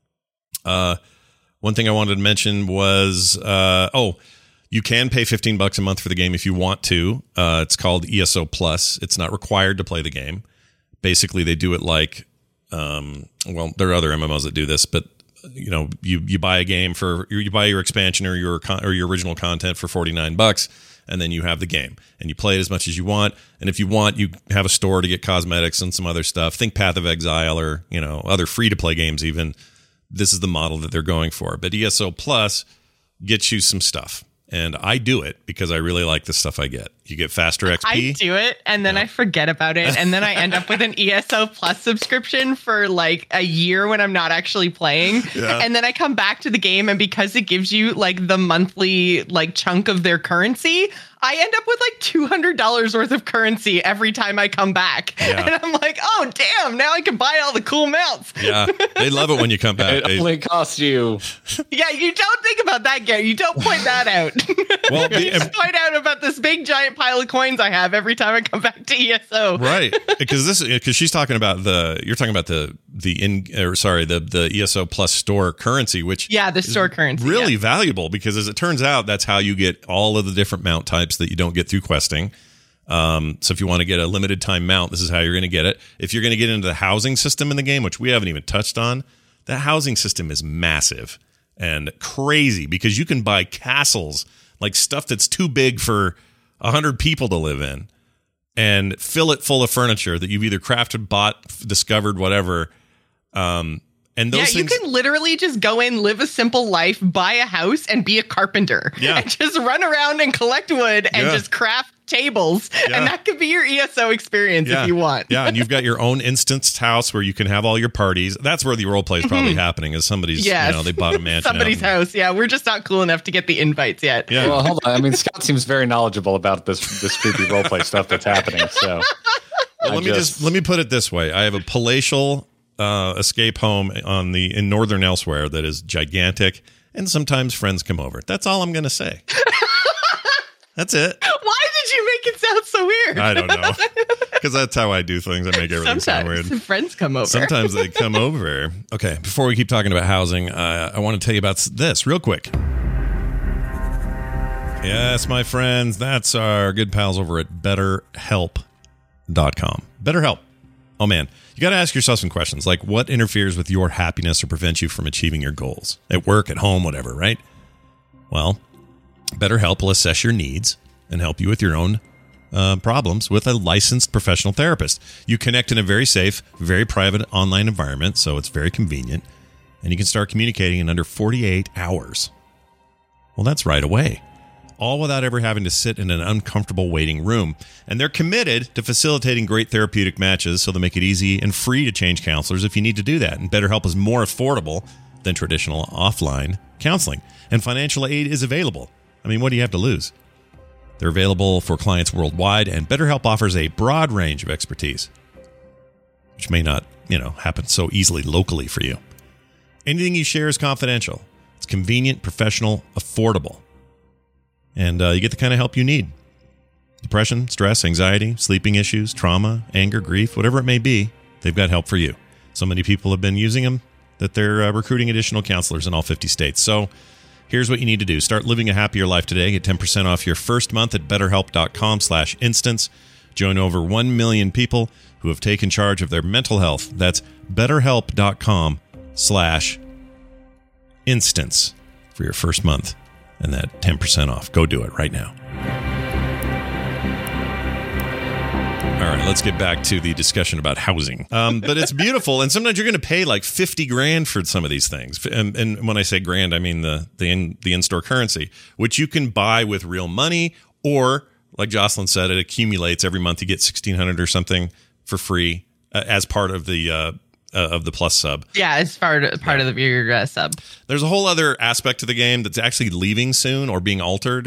[SPEAKER 1] One thing I wanted to mention was, you can pay $15 a month for the game if you want to. It's called ESO Plus. It's not required to play the game. Basically, they do it like, there are other MMOs that do this, but you buy a game you buy your expansion or your original content for $49, and then you have the game and you play it as much as you want. And if you want, you have a store to get cosmetics and some other stuff. Think Path of Exile or other free to play games. Even this is the model that they're going for. But ESO Plus gets you some stuff. And I do it because I really like the stuff I get. You get faster XP.
[SPEAKER 4] I do it, and then I forget about it, and then I end up with an ESO Plus subscription for like a year when I'm not actually playing. Yeah. And then I come back to the game, and because it gives you like the monthly like chunk of their currency, I end up with like $200 worth of currency every time I come back. Yeah. And I'm like, oh, damn, now I can buy all the cool mounts.
[SPEAKER 1] Yeah, they love it when you come back.
[SPEAKER 3] It only costs you.
[SPEAKER 4] Yeah, you don't think about that, Gary. You don't point that out. Well, you just point out about this big giant pile of coins I have every time I come back to ESO.
[SPEAKER 1] Right, because she's talking about the ESO Plus store currency, which
[SPEAKER 4] the store currency
[SPEAKER 1] really valuable because as it turns out, that's how you get all of the different mount types that you don't get through questing. So if you want to get a limited time mount, this is how you're going to get it. If you're going to get into the housing system in the game, which we haven't even touched on, that housing system is massive and crazy because you can buy castles, like stuff that's too big for 100 people to live in, and fill it full of furniture that you've either crafted, bought, discovered, whatever. And those things,
[SPEAKER 4] you can literally just go in, live a simple life, buy a house, and be a carpenter. Yeah. And just run around and collect wood and just craft tables. Yeah. And that could be your ESO experience if you want.
[SPEAKER 1] Yeah, and you've got your own instanced house where you can have all your parties. That's where the role play is probably happening, is somebody's, they bought a mansion.
[SPEAKER 4] Somebody's house. Yeah, we're just not cool enough to get the invites yet.
[SPEAKER 3] Yeah. Well, hold on. I mean, Scott seems very knowledgeable about this creepy role play stuff that's happening. So
[SPEAKER 1] let me put it this way. I have a palatial escape home in northern elsewhere that is gigantic, and sometimes friends come over. That's all I'm going to say. That's it.
[SPEAKER 4] Why did you make it sound so weird?
[SPEAKER 1] I don't know. Because that's how I do things. I make everything sound weird.
[SPEAKER 4] Sometimes friends come over.
[SPEAKER 1] Sometimes they come over. Okay, before we keep talking about housing, I want to tell you about this real quick. Yes, my friends, that's our good pals over at BetterHelp.com. BetterHelp. Oh, man. You got to ask yourself some questions, like what interferes with your happiness or prevents you from achieving your goals? At work, at home, whatever, right? Well, BetterHelp will assess your needs and help you with your own problems with a licensed professional therapist. You connect in a very safe, very private online environment, so it's very convenient, and you can start communicating in under 48 hours. Well, that's right away. All without ever having to sit in an uncomfortable waiting room. And they're committed to facilitating great therapeutic matches, so they make it easy and free to change counselors if you need to do that. And BetterHelp is more affordable than traditional offline counseling. And financial aid is available. I mean, what do you have to lose? They're available for clients worldwide, and BetterHelp offers a broad range of expertise, which may not, happen so easily locally for you. Anything you share is confidential. It's convenient, professional, affordable. And you get the kind of help you need. Depression, stress, anxiety, sleeping issues, trauma, anger, grief, whatever it may be, they've got help for you. So many people have been using them that they're recruiting additional counselors in all 50 states. So here's what you need to do. Start living a happier life today. Get 10% off your first month at BetterHelp.com/instance. Join over 1 million people who have taken charge of their mental health. That's BetterHelp.com/instance for your first month. And that 10% off. Go do it right now. All right, let's get back to the discussion about housing. But it's beautiful, and sometimes you're going to pay like $50,000 for some of these things. And when I say grand, I mean the in-store currency, which you can buy with real money, or like Jocelyn said, it accumulates every month. You get $1,600 or something for free as part of the Plus sub.
[SPEAKER 4] Yeah, it's part of your sub.
[SPEAKER 1] There's a whole other aspect to the game that's actually leaving soon or being altered,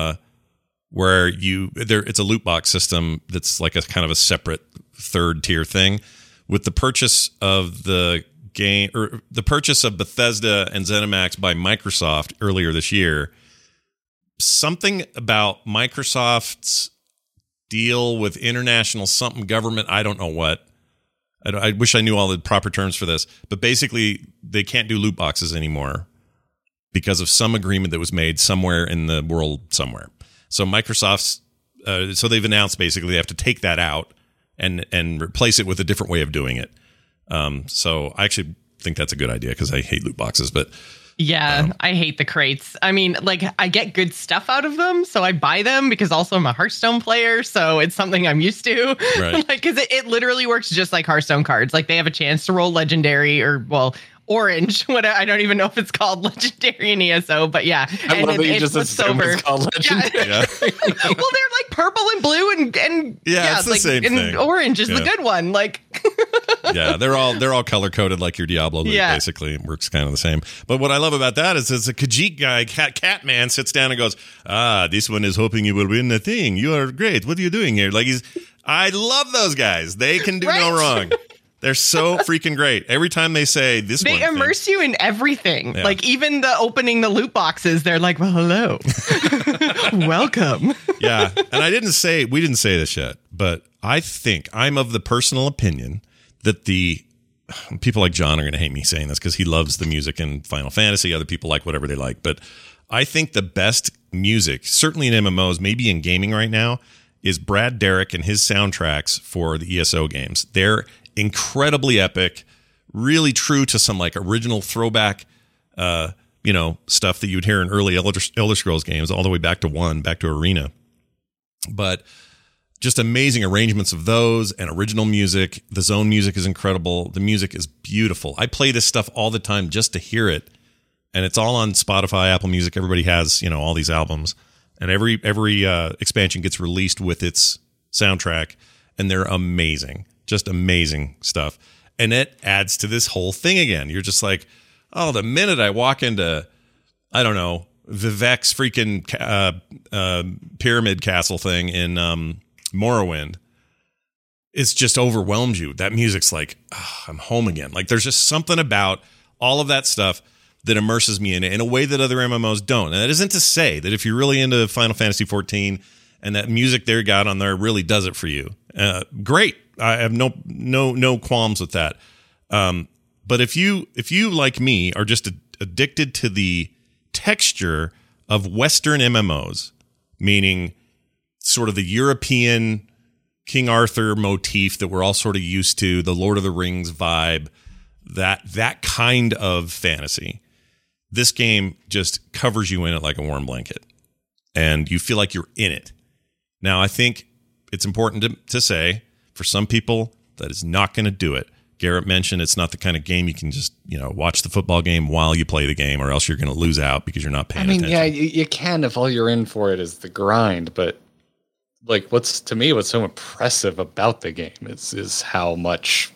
[SPEAKER 1] where it's a loot box system that's like a kind of a separate third tier thing. With the purchase of the game, or the purchase of Bethesda and ZeniMax by Microsoft earlier this year, something about Microsoft's deal with international something government, I don't know what. I wish I knew all the proper terms for this, but basically they can't do loot boxes anymore because of some agreement that was made somewhere in the world somewhere. So Microsoft's, so they've announced basically they have to take that out and replace it with a different way of doing it. So I actually think that's a good idea because I hate loot boxes, but
[SPEAKER 4] yeah, I hate the crates. I mean, like, I get good stuff out of them, so I buy them because also I'm a Hearthstone player, so it's something I'm used to.
[SPEAKER 1] Right.
[SPEAKER 4] Like, because it literally works just like Hearthstone cards. Like, they have a chance to roll legendary or, well, orange. I don't even know if it's called legendary in ESO, but yeah.
[SPEAKER 3] I love that you just assume it's called legendary.
[SPEAKER 1] Yeah.
[SPEAKER 4] Well, they're like purple and blue and
[SPEAKER 1] it's the same thing.
[SPEAKER 4] And orange is the good one. Like,
[SPEAKER 1] yeah, they're all color coded like your Diablo loot.
[SPEAKER 4] Yeah.
[SPEAKER 1] Basically, it works kind of the same. But what I love about that is a Khajiit guy, Catman, sits down and goes, this one is hoping you will win the thing. You are great. What are you doing here? Like, I love those guys. They can do no wrong. They're so freaking great. Every time they say this,
[SPEAKER 4] they immerse you in everything. Yeah. Like, even the opening the loot boxes, they're like, well, hello. Welcome.
[SPEAKER 1] Yeah. And we didn't say this yet, but I think I'm of the personal opinion that the people like John are going to hate me saying this because he loves the music in Final Fantasy. Other people like whatever they like. But I think the best music, certainly in MMOs, maybe in gaming right now, is Brad Derrick and his soundtracks for the ESO games. They're incredibly epic, really true to some like original throwback, stuff that you'd hear in early Elder Scrolls games, all the way back to Arena. But just amazing arrangements of those and original music. The zone music is incredible. The music is beautiful. I play this stuff all the time just to hear it, and it's all on Spotify, Apple Music. Everybody has all these albums, and every expansion gets released with its soundtrack, and they're amazing. Just amazing stuff. And it adds to this whole thing again. You're just like, oh, the minute I walk into, I don't know, Vivek's freaking pyramid castle thing in Morrowind, it's just overwhelmed you. That music's like, I'm home again. Like, there's just something about all of that stuff that immerses me in a way that other MMOs don't. And that isn't to say that if you're really into Final Fantasy 14 and that music they got on there really does it for you, great. I have no qualms with that. But if you like me are just addicted to the texture of Western MMOs, meaning sort of the European King Arthur motif that we're all sort of used to, the Lord of the Rings vibe, that kind of fantasy, this game just covers you in it like a warm blanket, and you feel like you're in it. Now, I think it's important to say, for some people, that is not going to do it. Garrett mentioned it's not the kind of game you can just, watch the football game while you play the game, or else you're going to lose out because you're not paying attention.
[SPEAKER 3] Yeah, you can if all you're in for it is the grind. But like, what's so impressive about the game is how much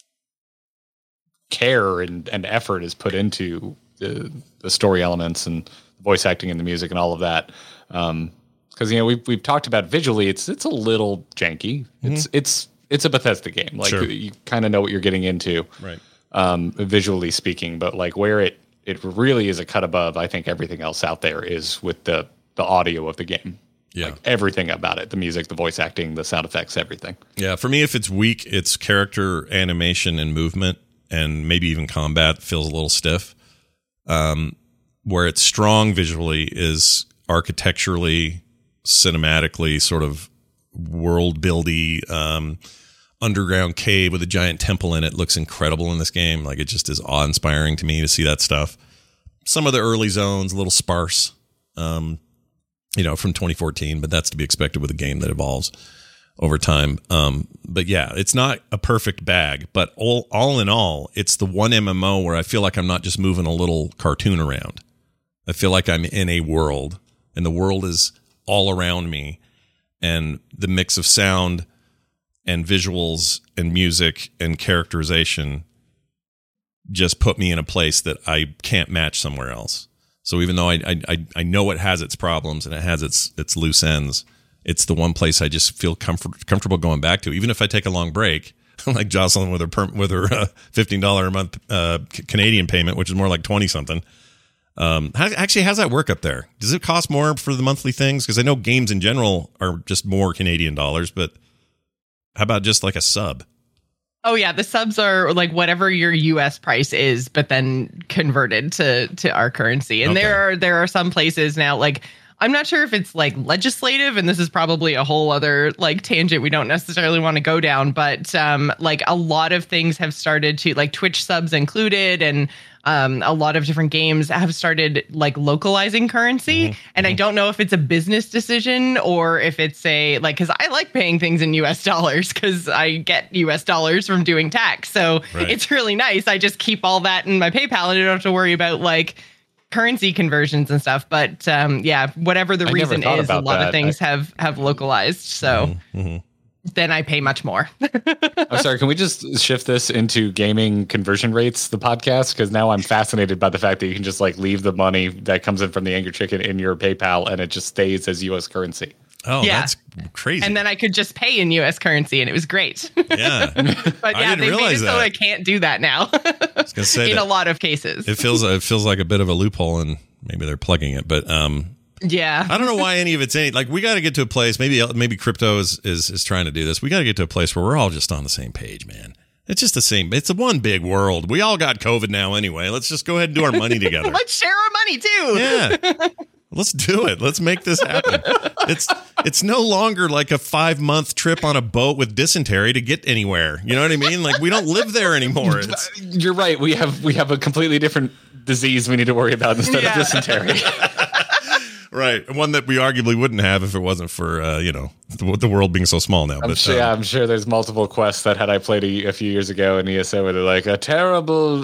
[SPEAKER 3] care and effort is put into the story elements and voice acting and the music and all of that. Because we've talked about visually, it's a little janky. Mm-hmm. It's a Bethesda game. Like sure. You kind of know what you're getting into,
[SPEAKER 1] right?
[SPEAKER 3] Visually speaking, but like where it really is a cut above, I think everything else out there is with the audio of the game.
[SPEAKER 1] Yeah,
[SPEAKER 3] like everything about it, the music, the voice acting, the sound effects, everything.
[SPEAKER 1] Yeah, for me, if it's weak, it's character animation and movement, and maybe even combat feels a little stiff. Where it's strong visually is architecturally, cinematically, sort of world buildy, underground cave with a giant temple in it looks incredible in this game. Like it just is awe-inspiring to me to see that stuff. Some of the early zones a little sparse, from 2014, but that's to be expected with a game that evolves over time. But yeah, it's not a perfect bag, but all in all, it's the one MMO where I feel like I'm not just moving a little cartoon around. I feel like I'm in a world, and the world is all around me. And the mix of sound and visuals and music and characterization just put me in a place that I can't match somewhere else. So even though I know it has its problems and it has its loose ends, it's the one place I just feel comfortable going back to. Even if I take a long break, like Jocelyn with her $15 a month Canadian payment, which is more like 20 something. How's that work up there? Does it cost more for the monthly things? Because I know games in general are just more Canadian dollars, but how about just like a sub?
[SPEAKER 4] Oh yeah, the subs are like whatever your US price is, but then converted to our currency. And okay. there are some places now, like I'm not sure if it's like legislative, and this is probably a whole other like tangent we don't necessarily want to go down, but like a lot of things have started to, like Twitch subs included, and a lot of different games have started like localizing currency. Mm-hmm. And I don't know if it's a business decision or if it's because I like paying things in US dollars because I get US dollars from doing tax. So right. It's really nice. I just keep all that in my PayPal and I don't have to worry about like currency conversions and stuff. But whatever the reason is, a lot of things have localized. So then I pay much more.
[SPEAKER 3] I'm sorry. Can we just shift this into gaming conversion rates, the podcast? Because now I'm fascinated by the fact that you can just like leave the money that comes in from the Angry Chicken in your PayPal and it just stays as US currency.
[SPEAKER 1] Oh, yeah. That's crazy.
[SPEAKER 4] And then I could just pay in US currency and it was great.
[SPEAKER 1] Yeah.
[SPEAKER 4] But yeah, they made it so I can't do that now. I was gonna say in a lot of cases.
[SPEAKER 1] It feels like a bit of a loophole, and maybe they're plugging it, but
[SPEAKER 4] yeah.
[SPEAKER 1] I don't know why any of it's like we got to get to a place. Maybe crypto is trying to do this. We got to get to a place where we're all just on the same page, man. It's just the same. It's a one big world. We all got COVID now anyway. Let's just go ahead and do our money together.
[SPEAKER 4] Let's share our money too.
[SPEAKER 1] Yeah. Let's do it. Let's make this happen. It's no longer like a 5-month trip on a boat with dysentery to get anywhere. You know what I mean? Like we don't live there anymore.
[SPEAKER 3] You're right. We have a completely different disease we need to worry about instead of dysentery.
[SPEAKER 1] Right. One that we arguably wouldn't have if it wasn't for, the world being so small now.
[SPEAKER 3] I'm sure there's multiple quests that had I played a few years ago in ESO where they're like, a terrible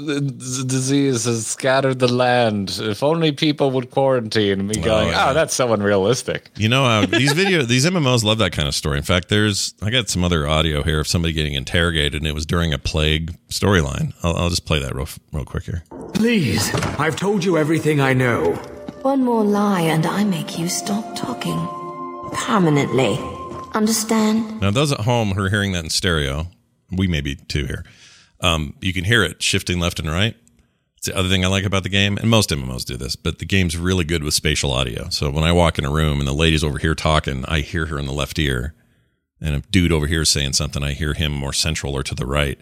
[SPEAKER 3] disease has scattered the land. If only people would quarantine. And me going, that's so unrealistic.
[SPEAKER 1] You know, these MMOs love that kind of story. In fact, I got some other audio here of somebody getting interrogated, and it was during a plague storyline. I'll just play that real quick here.
[SPEAKER 5] Please, I've told you everything I know.
[SPEAKER 6] One more lie and I make you stop talking. Permanently. Understand?
[SPEAKER 1] Now, those at home who are hearing that in stereo, we may be too here, you can hear it shifting left and right. It's the other thing I like about the game, and most MMOs do this, but the game's really good with spatial audio. So when I walk in a room and the lady's over here talking, I hear her in the left ear. And if dude over here is saying something, I hear him more central or to the right.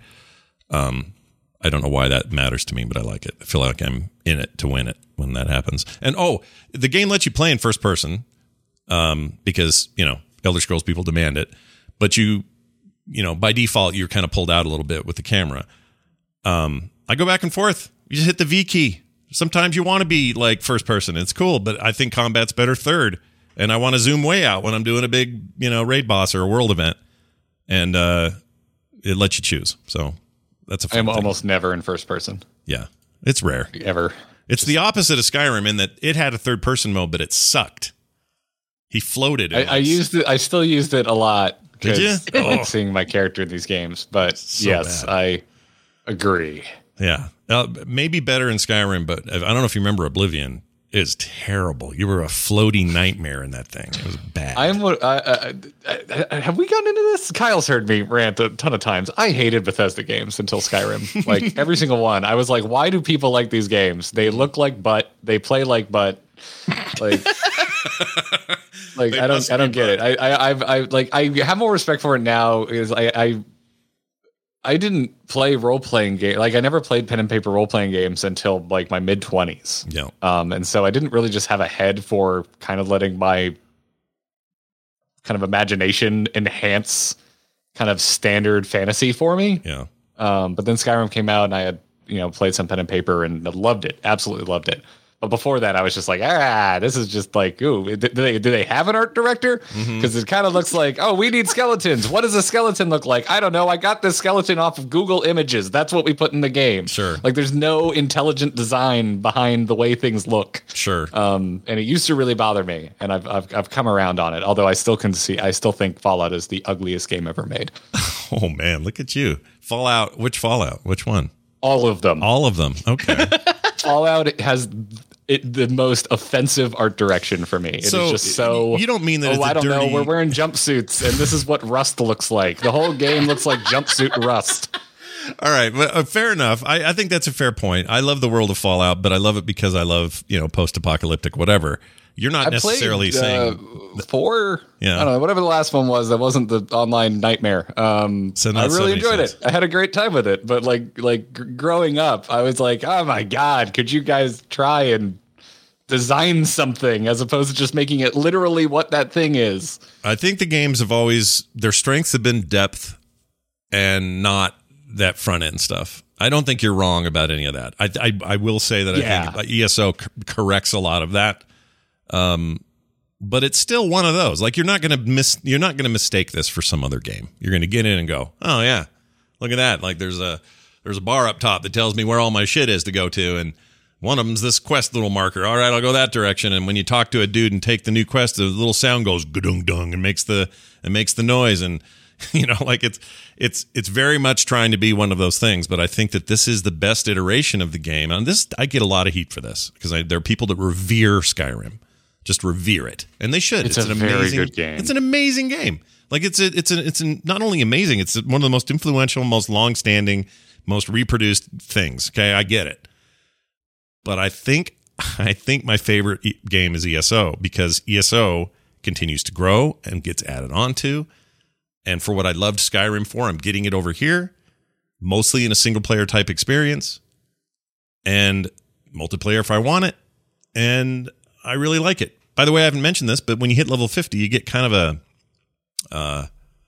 [SPEAKER 1] I don't know why that matters to me, but I like it. I feel like I'm in it to win it when that happens. And the game lets you play in first person because, Elder Scrolls people demand it. But by default, you're kind of pulled out a little bit with the camera. I go back and forth. You just hit the V key. Sometimes you want to be like first person. It's cool, but I think combat's better third. And I want to zoom way out when I'm doing a big, raid boss or a world event. And it lets you choose. So That's a fun
[SPEAKER 3] I'm
[SPEAKER 1] thing.
[SPEAKER 3] almost never in first person.
[SPEAKER 1] Yeah, it's rare.
[SPEAKER 3] Ever.
[SPEAKER 1] It's the opposite of Skyrim in that it had a third person mode, but it sucked. He floated.
[SPEAKER 3] I used it. I still used it a lot.
[SPEAKER 1] Did you?
[SPEAKER 3] I like seeing my character in these games, but
[SPEAKER 1] So
[SPEAKER 3] yes,
[SPEAKER 1] bad.
[SPEAKER 3] I agree.
[SPEAKER 1] Yeah. Maybe better in Skyrim, but I don't know if you remember Oblivion. It is terrible. You were a floating nightmare in that thing. It was bad.
[SPEAKER 3] Have we gotten into this? Kyle's heard me rant a ton of times. I hated Bethesda games until Skyrim. Like every single one. I was like, why do people like these games? They look like butt. They play like butt. Like, I don't get it. I have more respect for it now. Is I didn't play role playing game. Like I never played pen and paper role playing games until like my mid 20s.
[SPEAKER 1] Yeah.
[SPEAKER 3] And so I didn't really just have a head for kind of letting my kind of imagination enhance kind of standard fantasy for me.
[SPEAKER 1] Yeah.
[SPEAKER 3] But then Skyrim came out and I had, played some pen and paper and loved it. Absolutely loved it. But before that, I was just like, this is just like, ooh, do they have an art director? Because it kind of looks like, we need skeletons. What does a skeleton look like? I don't know. I got this skeleton off of Google Images. That's what we put in the game.
[SPEAKER 1] Sure.
[SPEAKER 3] Like, there's no intelligent design behind the way things look.
[SPEAKER 1] Sure.
[SPEAKER 3] And it used to really bother me, and I've come around on it. Although I still think Fallout is the ugliest game ever made.
[SPEAKER 1] Oh man, look at you. Fallout. Which Fallout? Which one?
[SPEAKER 3] All of them.
[SPEAKER 1] All of them. Okay.
[SPEAKER 3] Fallout has the most offensive art direction for me. It is just so.
[SPEAKER 1] You don't mean that? It's
[SPEAKER 3] I don't
[SPEAKER 1] dirty...
[SPEAKER 3] know. We're wearing jumpsuits, and this is what Rust looks like. The whole game looks like jumpsuit Rust.
[SPEAKER 1] All right, but fair enough. I think that's a fair point. I love the world of Fallout, but I love it because I love post-apocalyptic whatever. You're not necessarily saying
[SPEAKER 3] 4.
[SPEAKER 1] Yeah,
[SPEAKER 3] I don't know, whatever the last one was. That wasn't the online nightmare. I really enjoyed it. I had a great time with it. But growing up, I was like, oh my god, could you guys try and design something as opposed to just making it literally what that thing is?
[SPEAKER 1] I think the games have always, their strengths have been depth and not that front end stuff. I don't think you're wrong about any of that. I will say that I think ESO corrects a lot of that. But it's still one of those. Like you're not going to mistake this for some other game. You're going to get in and go, "Oh yeah, look at that. Like there's a bar up top that tells me where all my shit is to go to, and one of them's this quest little marker. All right, I'll go that direction." And when you talk to a dude and take the new quest, the little sound goes gadung dung and makes the noise, and it's very much trying to be one of those things. But I think that this is the best iteration of the game. And this, I get a lot of heat for this because there are people that revere Skyrim. Just revere it, and they should.
[SPEAKER 3] It's an amazing, very good game.
[SPEAKER 1] It's an amazing game. Like it's not only amazing. It's one of the most influential, most long-standing, most reproduced things. Okay, I get it, but I think my favorite game is ESO because ESO continues to grow and gets added onto. And for what I loved Skyrim for, I'm getting it over here, mostly in a single-player type experience, and multiplayer if I want it, and I really like it. By the way, I haven't mentioned this, but when you hit level 50, you get kind of a,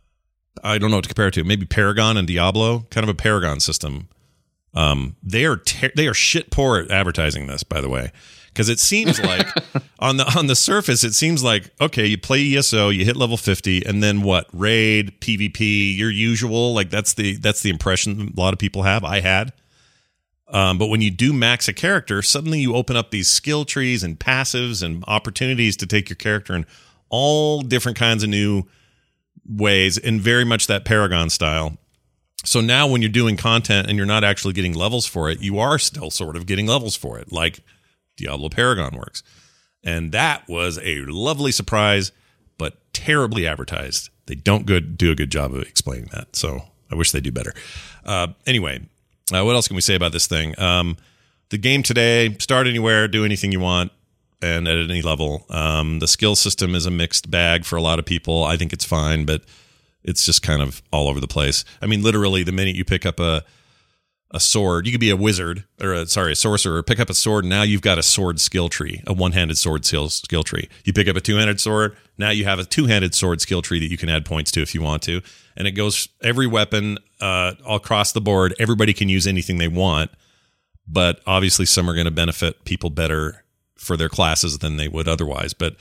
[SPEAKER 1] I don't know what to compare it to. Maybe Paragon and Diablo, kind of a Paragon system. They are shit poor at advertising this, by the way, because it seems like on the surface, it seems like okay, you play ESO, you hit level 50, and then what? Raid, PvP, your usual. Like that's the impression a lot of people have. I had. But when you do max a character, suddenly you open up these skill trees and passives and opportunities to take your character in all different kinds of new ways, and very much that Paragon style. So now when you're doing content and you're not actually getting levels for it, you are still sort of getting levels for it, like Diablo Paragon works. And that was a lovely surprise, but terribly advertised. They don't do a good job of explaining that. So I wish they do better. Anyway. What else can we say about this thing? The game today, start anywhere, do anything you want, and at any level. The skill system is a mixed bag for a lot of people. I think it's fine, but it's just kind of all over the place. I mean, literally, the minute you pick up a sword, you could be a wizard, or a sorcerer, pick up a sword, and now you've got a sword skill tree, a one-handed sword skill tree. You pick up a two-handed sword, now you have a two-handed sword skill tree that you can add points to if you want to. And it goes every weapon all across the board. Everybody can use anything they want, but obviously some are going to benefit people better for their classes than they would otherwise. But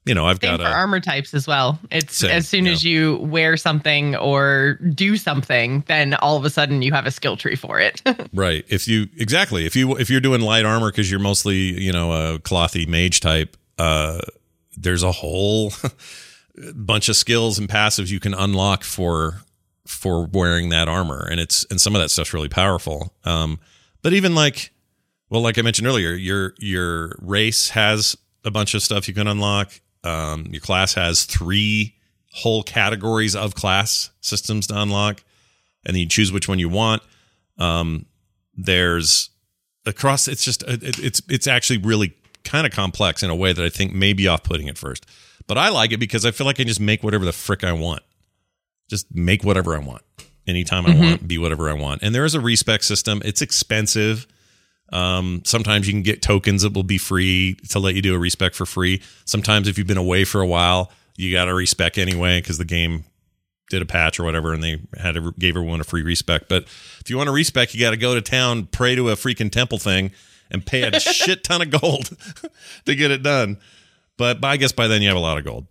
[SPEAKER 1] I've
[SPEAKER 4] Same
[SPEAKER 1] got
[SPEAKER 4] for armor types as well. It's as soon as you wear something or do something, then all of a sudden you have a skill tree for it.
[SPEAKER 1] Right. If you're doing light armor because you're mostly, a clothy mage type, there's a whole bunch of skills and passives you can unlock for wearing that armor, and some of that stuff's really powerful. But even like I mentioned earlier, your race has a bunch of stuff you can unlock. Your class has 3 whole categories of class systems to unlock, and then you choose which one you want. There's across. It's just it's actually really kind of complex in a way that I think may be off-putting at first. But I like it because I feel like I can just make whatever the frick I want. Just make whatever I want anytime I want. Be whatever I want. And there is a respec system. It's expensive. Sometimes you can get tokens that will be free to let you do a respec for free. Sometimes if you've been away for a while, you got to respec anyway because the game did a patch or whatever, and they gave everyone a free respec. But if you want to respec, you got to go to town, pray to a freaking temple thing, and pay a shit ton of gold to get it done. But I guess by then you have a lot of gold.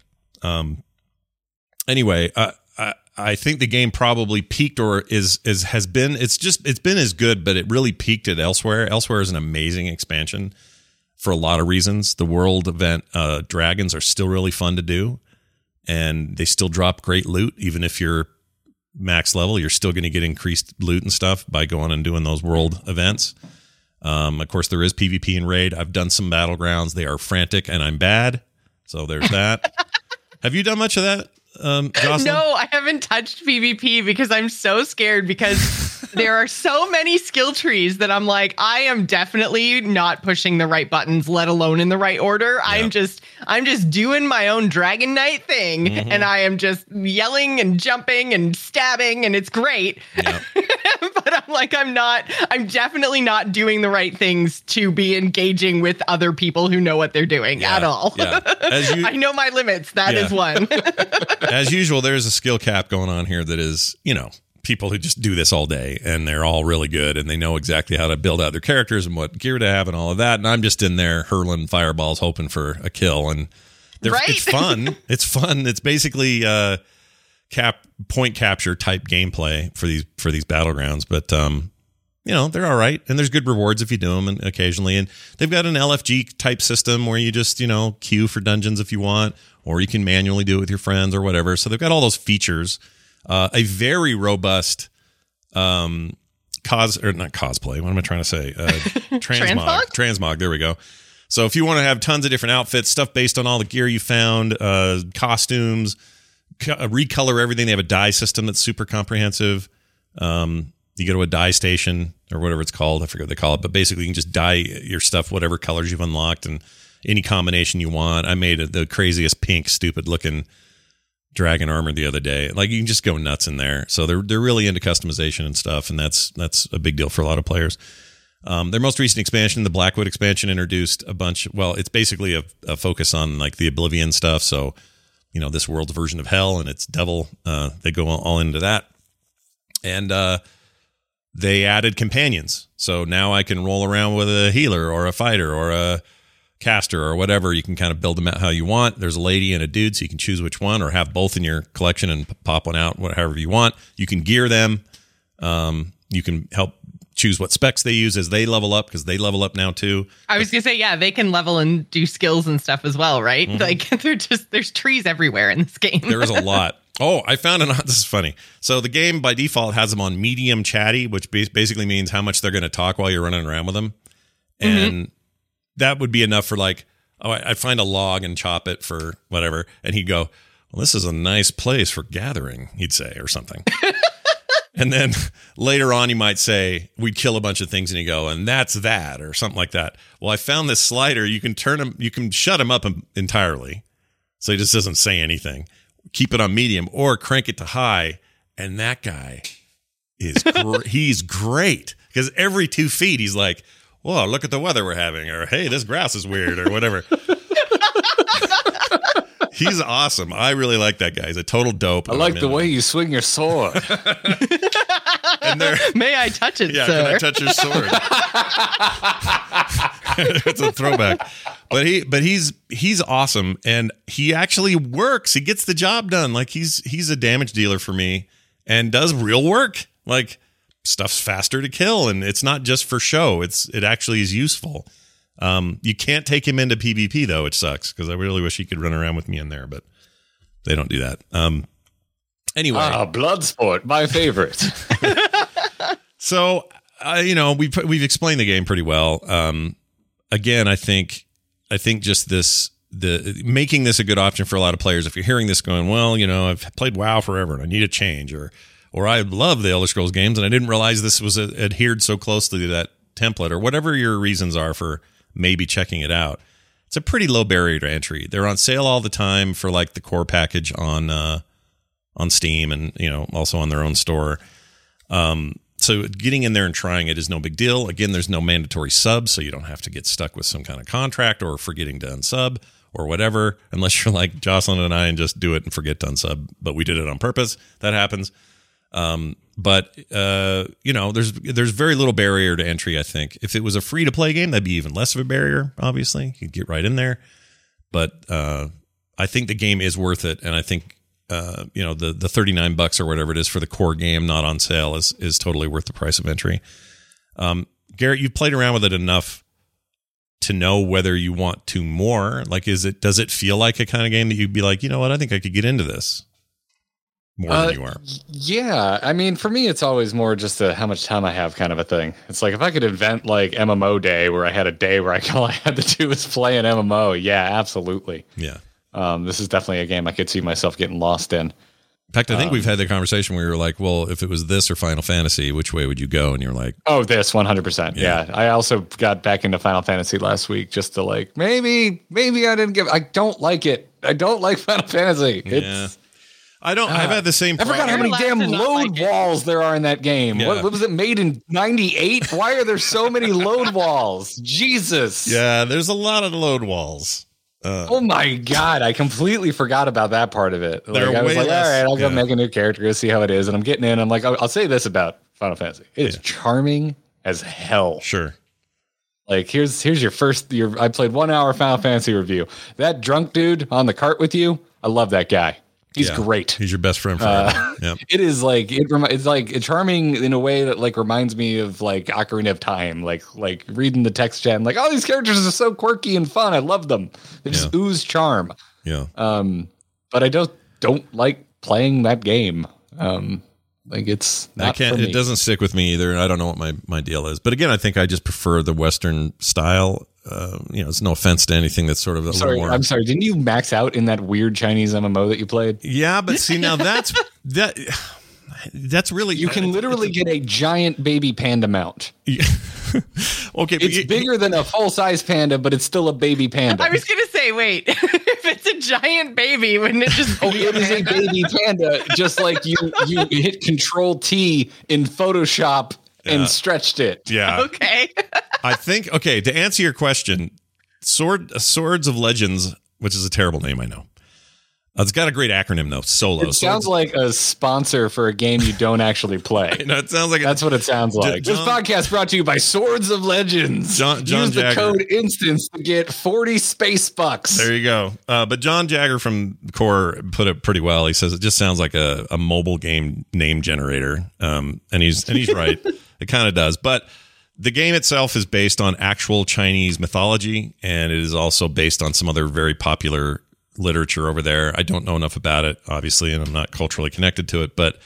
[SPEAKER 1] Anyway, I think the game probably peaked or has been as good, but it really peaked at Elsewhere. Elsewhere is an amazing expansion for a lot of reasons. The world event dragons are still really fun to do, and they still drop great loot. Even if you're max level, you're still going to get increased loot and stuff by going and doing those world events. Of course, there is PvP and raid. I've done some battlegrounds. They are frantic, and I'm bad. So there's that. Have you done much of that? Jocelyn?
[SPEAKER 4] No, I haven't touched PvP because I'm so scared because there are so many skill trees that I'm like, I am definitely not pushing the right buttons, let alone in the right order. Yeah. I'm just doing my own Dragon Knight thing, and I am just yelling and jumping and stabbing, and it's great. Yeah. But I'm like, I'm definitely not doing the right things to be engaging with other people who know what they're doing at all. Yeah. I know my limits. That is one.
[SPEAKER 1] As usual, there's a skill cap going on here that is, people who just do this all day, and they're all really good, and they know exactly how to build out their characters and what gear to have and all of that. And I'm just in there hurling fireballs, hoping for a kill. And it's fun. It's fun. It's basically point capture type gameplay for these battlegrounds. But they're all right, and there's good rewards if you do them and occasionally. And they've got an LFG type system where you just queue for dungeons if you want, or you can manually do it with your friends or whatever. So they've got all those features. A very robust not cosplay. What am I trying to say? Transmog. There we go. So if you want to have tons of different outfits, stuff based on all the gear you found, costumes, recolor everything. They have a dye system that's super comprehensive. You go to a dye station or whatever it's called. I forget what they call it, but basically you can just dye your stuff whatever colors you've unlocked and any combination you want. I made the craziest pink, stupid looking dragon armor the other day. Like, you can just go nuts in there. So they're really into customization and stuff, and that's a big deal for a lot of players. Their most recent expansion, the Blackwood expansion, introduced a bunch. Well, it's basically a focus on like the Oblivion stuff. So, this world's version of hell and its devil. They go all into that, and they added companions. So now I can roll around with a healer or a fighter or a caster or whatever. You can kind of build them out how you want. There's a lady and a dude, so you can choose which one, or have both in your collection and pop one out, however you want. You can gear them. You can help choose what specs they use as they level up, because they level up now too.
[SPEAKER 4] I was gonna say, yeah, they can level and do skills and stuff as well, right? Like, there's trees everywhere in this game.
[SPEAKER 1] There's a lot. Oh, I found this is funny. So the game by default has them on medium chatty, which basically means how much they're going to talk while you're running around with them. And that would be enough for like, I'd find a log and chop it for whatever. And he'd go, well, this is a nice place for gathering, he'd say, or something. And then later on, he might say, we'd kill a bunch of things, and he'd go, and that's that, or something like that. Well, I found this slider. You can you can shut him up entirely, so he just doesn't say anything. Keep it on medium or crank it to high, and that guy is he's great, because every 2 feet he's like, whoa, look at the weather we're having, or hey, this grass is weird, or whatever. He's awesome. I really like that guy. He's a total dope.
[SPEAKER 3] I like the way you swing your sword.
[SPEAKER 4] And may I touch it, sir?
[SPEAKER 1] Can I touch your sword? It's a throwback. But he's awesome, and he actually works. He gets the job done. Like he's a damage dealer for me and does real work. Like stuff's faster to kill, and it's not just for show. It actually is useful. You can't take him into PvP though, which sucks because I really wish he could run around with me in there, but they don't do that. Anyway,
[SPEAKER 3] Bloodsport, my favorite.
[SPEAKER 1] So we've explained the game pretty well. Again, I think just the making this a good option for a lot of players. If you're hearing this going, well, I've played WoW forever and I need a change, or I love the Elder Scrolls games and I didn't realize this was adhered so closely to that template, or whatever your reasons are for maybe checking it out. It's a pretty low barrier to entry. They're on sale all the time for like the core package on Steam and also on their own store. So getting in there and trying it is no big deal. Again, there's no mandatory sub, so you don't have to get stuck with some kind of contract or forgetting to unsub or whatever, unless you're like Jocelyn and I and just do it and forget to unsub. But we did it on purpose. That happens. But there's very little barrier to entry, I think. If it was a free-to-play game, that'd be even less of a barrier, obviously. You could get right in there. But I think the game is worth it, and I think the $39 or whatever it is for the core game not on sale is totally worth the price of entry. Garrett, you've played around with it enough to know whether you want to more. Like, does it feel like a kind of game that you'd be like, you know what, I think I could get into this more than you are?
[SPEAKER 3] Yeah, I mean, for me, it's always more just how much time I have kind of a thing. It's like if I could invent like MMO day where I had a day where all I had to do was play an MMO. Yeah, absolutely.
[SPEAKER 1] Yeah.
[SPEAKER 3] This is definitely a game I could see myself getting lost in.
[SPEAKER 1] In fact, I think we've had the conversation where we were like, well, if it was this or Final Fantasy, which way would you go? And you're like,
[SPEAKER 3] oh, this 100%. Yeah. I also got back into Final Fantasy last week just to like, maybe I don't like it. I don't like Final Fantasy.
[SPEAKER 1] I've had the same
[SPEAKER 3] I forgot how many damn load walls there are in that game. Yeah. What was it made in 98? Why are there so many load walls? Jesus.
[SPEAKER 1] Yeah, there's a lot of load walls.
[SPEAKER 3] Oh my God, I completely forgot about that part of it. Like, I was like, all right, I'll go make a new character to see how it is. And I'm getting in. I'm like, I'll say this about Final Fantasy. It is charming as hell.
[SPEAKER 1] Sure.
[SPEAKER 3] Like, here's I played 1 hour Final Fantasy review. That drunk dude on the cart with you, I love that guy. He's great.
[SPEAKER 1] He's your best friend forever. Yep.
[SPEAKER 3] It is like it's like charming in a way that like reminds me of like Ocarina of Time, like reading the text chat. Like, oh, these characters are so quirky and fun. I love them. They just ooze charm.
[SPEAKER 1] Yeah.
[SPEAKER 3] But I don't like playing that game. Like it's not for me.
[SPEAKER 1] It doesn't stick with me either. I don't know what my deal is. But again, I think I just prefer the Western style. It's no offense to anything that's sort of a little more.
[SPEAKER 3] I'm sorry. Didn't you max out in that weird Chinese MMO that you played?
[SPEAKER 1] Yeah, but see now that's really
[SPEAKER 3] you can literally get a giant baby panda mount.
[SPEAKER 1] Yeah. Okay,
[SPEAKER 3] it's bigger than a full size panda, but it's still a baby panda.
[SPEAKER 4] I was gonna say, wait, if it's a giant baby, wouldn't it just?
[SPEAKER 3] It is a baby panda. Just like you hit Control T in Photoshop and stretched it.
[SPEAKER 1] Yeah.
[SPEAKER 4] Okay.
[SPEAKER 1] I think to answer your question, Swords of Legends, which is a terrible name, I know. It's got a great acronym though. Solo.
[SPEAKER 3] It sounds like a sponsor for a game you don't actually play.
[SPEAKER 1] No, it sounds like
[SPEAKER 3] that's what it sounds like. This podcast brought to you by Swords of Legends.
[SPEAKER 1] John
[SPEAKER 3] Use
[SPEAKER 1] Jagger.
[SPEAKER 3] The code INSTANCE to get 40 space bucks.
[SPEAKER 1] There you go. But John Jagger from Core put it pretty well. He says it just sounds like a mobile game name generator. And he's right. It kind of does. But the game itself is based on actual Chinese mythology, and it is also based on some other very popular literature over there. I don't know enough about it, obviously, and I'm not culturally connected to it, but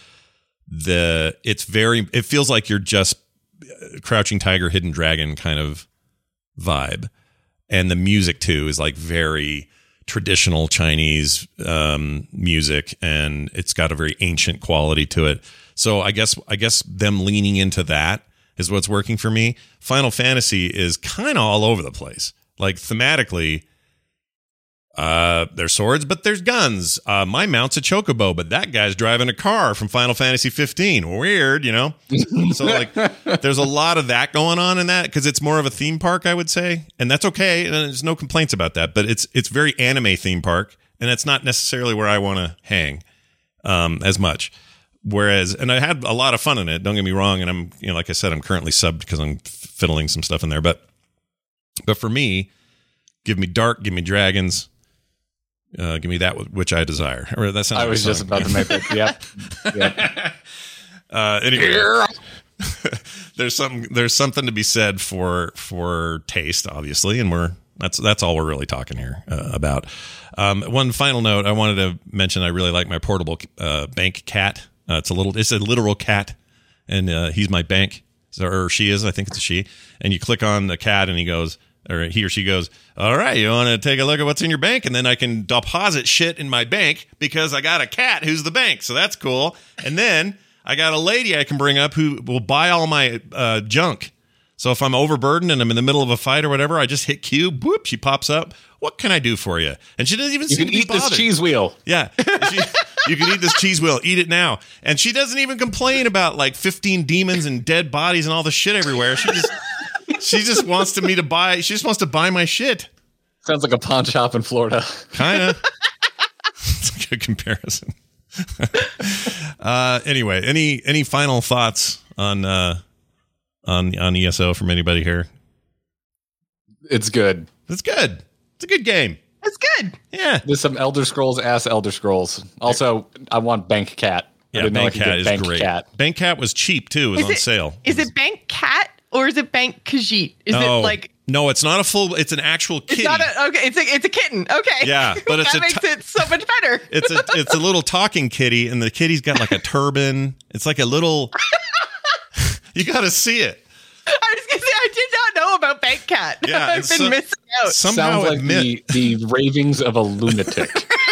[SPEAKER 1] it feels like you're just Crouching Tiger, Hidden Dragon kind of vibe. And the music too is like very traditional Chinese music, and it's got a very ancient quality to it. So I guess them leaning into that is what's working for me. Final Fantasy is kind of all over the place. Like thematically, there's swords, but there's guns. My mount's a chocobo, but that guy's driving a car from Final Fantasy 15. Weird, So like, there's a lot of that going on in that because it's more of a theme park, I would say, and that's okay. And there's no complaints about that. But it's very anime theme park, and it's not necessarily where I want to hang as much. Whereas, and I had a lot of fun in it. Don't get me wrong. And I'm, like I said, I'm currently subbed because I'm fiddling some stuff in there, but. But for me, give me dark, give me dragons, give me that which I desire. Or that sounds.
[SPEAKER 3] I was just about to make it. Yep.
[SPEAKER 1] Anyway, there's something to be said for taste, obviously, and that's all we're really talking here about. One final note, I wanted to mention I really like my portable bank cat. It's a literal cat, and he's my bank, or she is. I think it's a she. And you click on the cat, and he or she goes, all right, you want to take a look at what's in your bank? And then I can deposit shit in my bank because I got a cat who's the bank. So that's cool. And then I got a lady I can bring up who will buy all my junk. So if I'm overburdened and I'm in the middle of a fight or whatever, I just hit Q. Boop, she pops up. What can I do for you? And she doesn't even seem to be bothered.
[SPEAKER 3] You can eat this cheese wheel.
[SPEAKER 1] Yeah. You can eat this cheese wheel. Eat it now. And she doesn't even complain about like 15 demons and dead bodies and all the shit everywhere. She just wants me to buy. She just wants to buy my shit.
[SPEAKER 3] Sounds like a pawn shop in Florida.
[SPEAKER 1] Kind of. It's a good comparison. Anyway, any final thoughts on ESO from anybody here?
[SPEAKER 3] It's good.
[SPEAKER 1] It's good. It's a good game.
[SPEAKER 4] It's good.
[SPEAKER 1] Yeah.
[SPEAKER 3] There's some Elder Scrolls Elder Scrolls. Also, I want Bank Cat.
[SPEAKER 1] Yeah, Bank Cat is great. Bank Cat was cheap too. It was on sale.
[SPEAKER 4] Is it Bank Cat or is it Bank Khajiit? Is it like?
[SPEAKER 1] No, it's not a full. It's an actual kitty.
[SPEAKER 4] It's not it's a kitten. Okay.
[SPEAKER 1] Yeah, but
[SPEAKER 4] that makes it so much better.
[SPEAKER 1] It's a little talking kitty, and the kitty's got like a turban. It's like a little. You got to see it.
[SPEAKER 4] I was gonna say I did not know about Bank Cat.
[SPEAKER 1] Yeah,
[SPEAKER 4] I've been missing out.
[SPEAKER 1] Somehow
[SPEAKER 3] sounds like the ravings of a lunatic.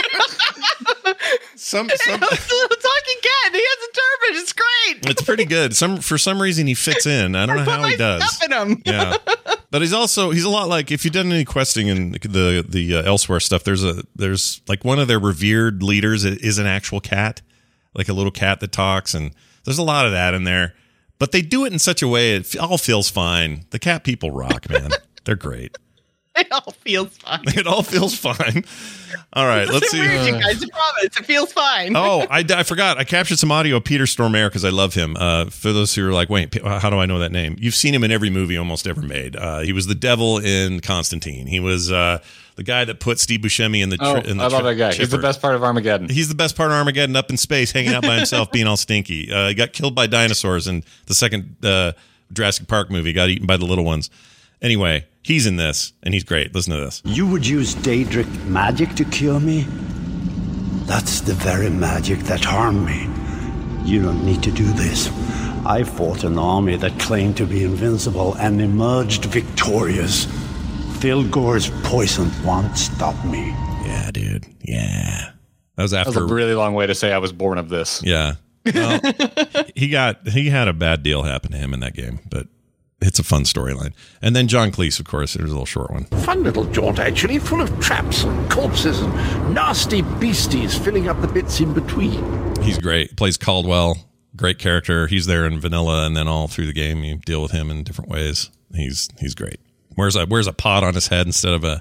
[SPEAKER 1] Some
[SPEAKER 4] It's a little talking cat. He has a turban. It's great.
[SPEAKER 1] It's pretty good. For some reason he fits in. I don't know how he does.
[SPEAKER 4] Stuff in him.
[SPEAKER 1] Yeah, but he's a lot like, if you've done any questing in the Elsewhere stuff. There's like one of their revered leaders is an actual cat, like a little cat that talks, and there's a lot of that in there. But they do it in such a way it all feels fine. The cat people rock, man. They're great.
[SPEAKER 4] It all feels fine.
[SPEAKER 1] It all feels fine. All right, let's see.
[SPEAKER 4] Weird, you guys. I promise. It feels fine.
[SPEAKER 1] Oh, I forgot. I captured some audio of Peter Stormare because I love him. For those who are like, wait, how do I know that name? You've seen him in every movie almost ever made. He was the devil in Constantine. He was the guy that put Steve Buscemi in the.
[SPEAKER 3] I love that guy.
[SPEAKER 1] Chipper.
[SPEAKER 3] He's the best part of Armageddon.
[SPEAKER 1] He's the best part of Armageddon, up in space, hanging out by himself, being all stinky. He got killed by dinosaurs in the second Jurassic Park movie. Got eaten by the little ones. Anyway, he's in this, and he's great. Listen to this.
[SPEAKER 7] You would use Daedric magic to cure me? That's the very magic that harmed me. You don't need to do this. I fought an army that claimed to be invincible and emerged victorious. Thilgor's poison won't stop me.
[SPEAKER 1] Yeah, dude. Yeah. That was after
[SPEAKER 3] a really long way to say I was born of this.
[SPEAKER 1] Yeah. Well, he had a bad deal happen to him in that game, but it's a fun storyline. And then John Cleese, of course. There's a little short one.
[SPEAKER 8] Fun little jaunt, actually, full of traps and corpses and nasty beasties filling up the bits in between.
[SPEAKER 1] He's great. Plays Caldwell. Great character. He's there in vanilla, and then all through the game, you deal with him in different ways. He's great. Wears a pot on his head instead of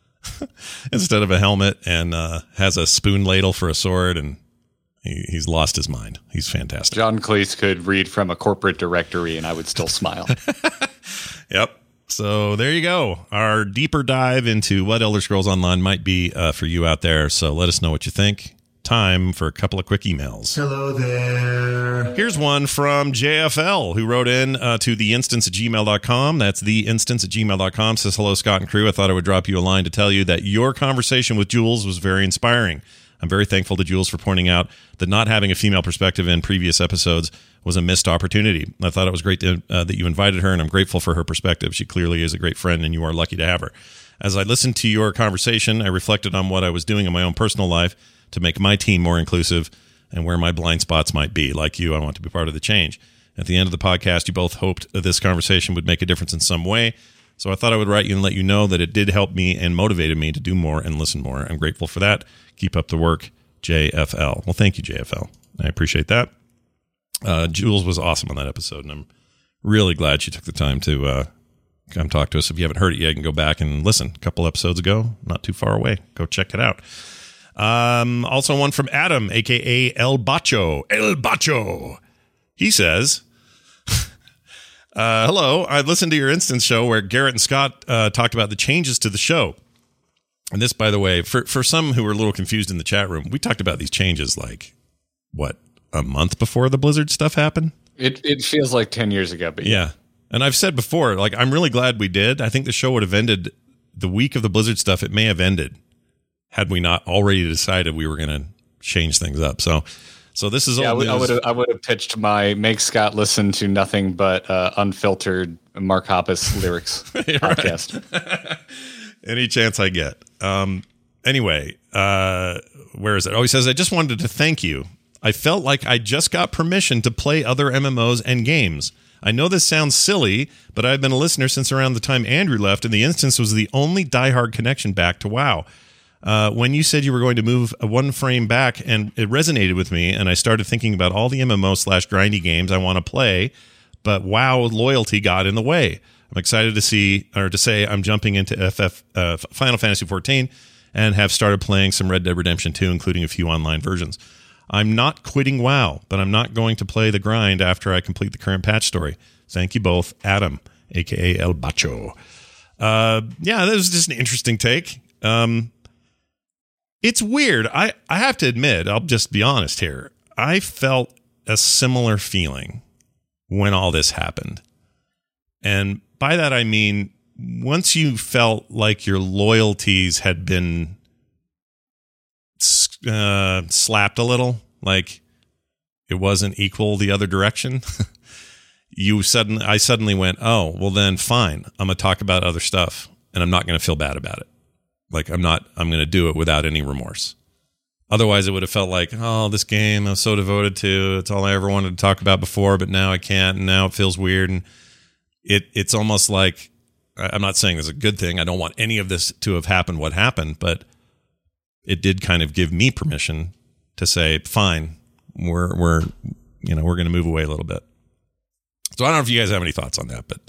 [SPEAKER 1] a helmet, and has a spoon ladle for a sword, and he's lost his mind. He's fantastic.
[SPEAKER 3] John Cleese could read from a corporate directory and I would still smile.
[SPEAKER 1] Yep. So there you go. Our deeper dive into what Elder Scrolls Online might be for you out there. So let us know what you think. Time for a couple of quick emails.
[SPEAKER 5] Hello there.
[SPEAKER 1] Here's one from JFL, who wrote in to theinstance@gmail.com. That's theinstance@gmail.com. Says, hello, Scott and crew. I thought I would drop you a line to tell you that your conversation with Jules was very inspiring. I'm very thankful to Jules for pointing out that not having a female perspective in previous episodes was a missed opportunity. I thought it was great that you invited her, and I'm grateful for her perspective. She clearly is a great friend, and you are lucky to have her. As I listened to your conversation, I reflected on what I was doing in my own personal life to make my team more inclusive and where my blind spots might be. Like you, I want to be part of the change. At the end of the podcast, you both hoped that this conversation would make a difference in some way. So I thought I would write you and let you know that it did help me and motivated me to do more and listen more. I'm grateful for that. Keep up the work, JFL. Well, thank you, JFL. I appreciate that. Jules was awesome on that episode, and I'm really glad she took the time to come talk to us. If you haven't heard it yet, you can go back and listen. A couple episodes ago, not too far away. Go check it out. Also one from Adam, a.k.a. El Bacho. El Bacho. He says, Hello. I listened to your Instance show where Garrett and Scott talked about the changes to the show. And this, by the way, for some who were a little confused in the chat room, we talked about these changes like, what, a month before the Blizzard stuff happened?
[SPEAKER 3] It feels like 10 years ago. But
[SPEAKER 1] yeah. And I've said before, like, I'm really glad we did. I think the show would have ended the week of the Blizzard stuff. It may have ended had we not already decided we were going to change things up. So this is old news.
[SPEAKER 3] I would have pitched my make Scott listen to nothing but unfiltered Mark Hoppus lyrics podcast.
[SPEAKER 1] Any chance I get. Anyway, where is it? Oh, he says, I just wanted to thank you. I felt like I just got permission to play other MMOs and games. I know this sounds silly, but I've been a listener since around the time Andrew left, and the Instance was the only diehard connection back to WoW. When you said you were going to move one frame back, and it resonated with me, and I started thinking about all the MMO/grindy games I want to play, but WoW loyalty got in the way. I'm excited to say I'm jumping into Final Fantasy XIV and have started playing some Red Dead Redemption 2, including a few online versions. I'm not quitting WoW, but I'm not going to play the grind after I complete the current patch story. Thank you both, Adam, a.k.a. El Bacho. Yeah, that was just an interesting take. It's weird. I have to admit, I'll just be honest here. I felt a similar feeling when all this happened. And by that, I mean, once you felt like your loyalties had been slapped a little, like it wasn't equal the other direction, I suddenly went, oh, well then fine. I'm going to talk about other stuff and I'm not going to feel bad about it. Like I'm going to do it without any remorse. Otherwise it would have felt like, oh, this game I was so devoted to, it's all I ever wanted to talk about before, but now I can't. And now it feels weird. And it's almost like, I'm not saying it's a good thing. I don't want any of this to have happened, what happened, but it did kind of give me permission to say, fine, we're going to move away a little bit. So I don't know if you guys have any thoughts on that, but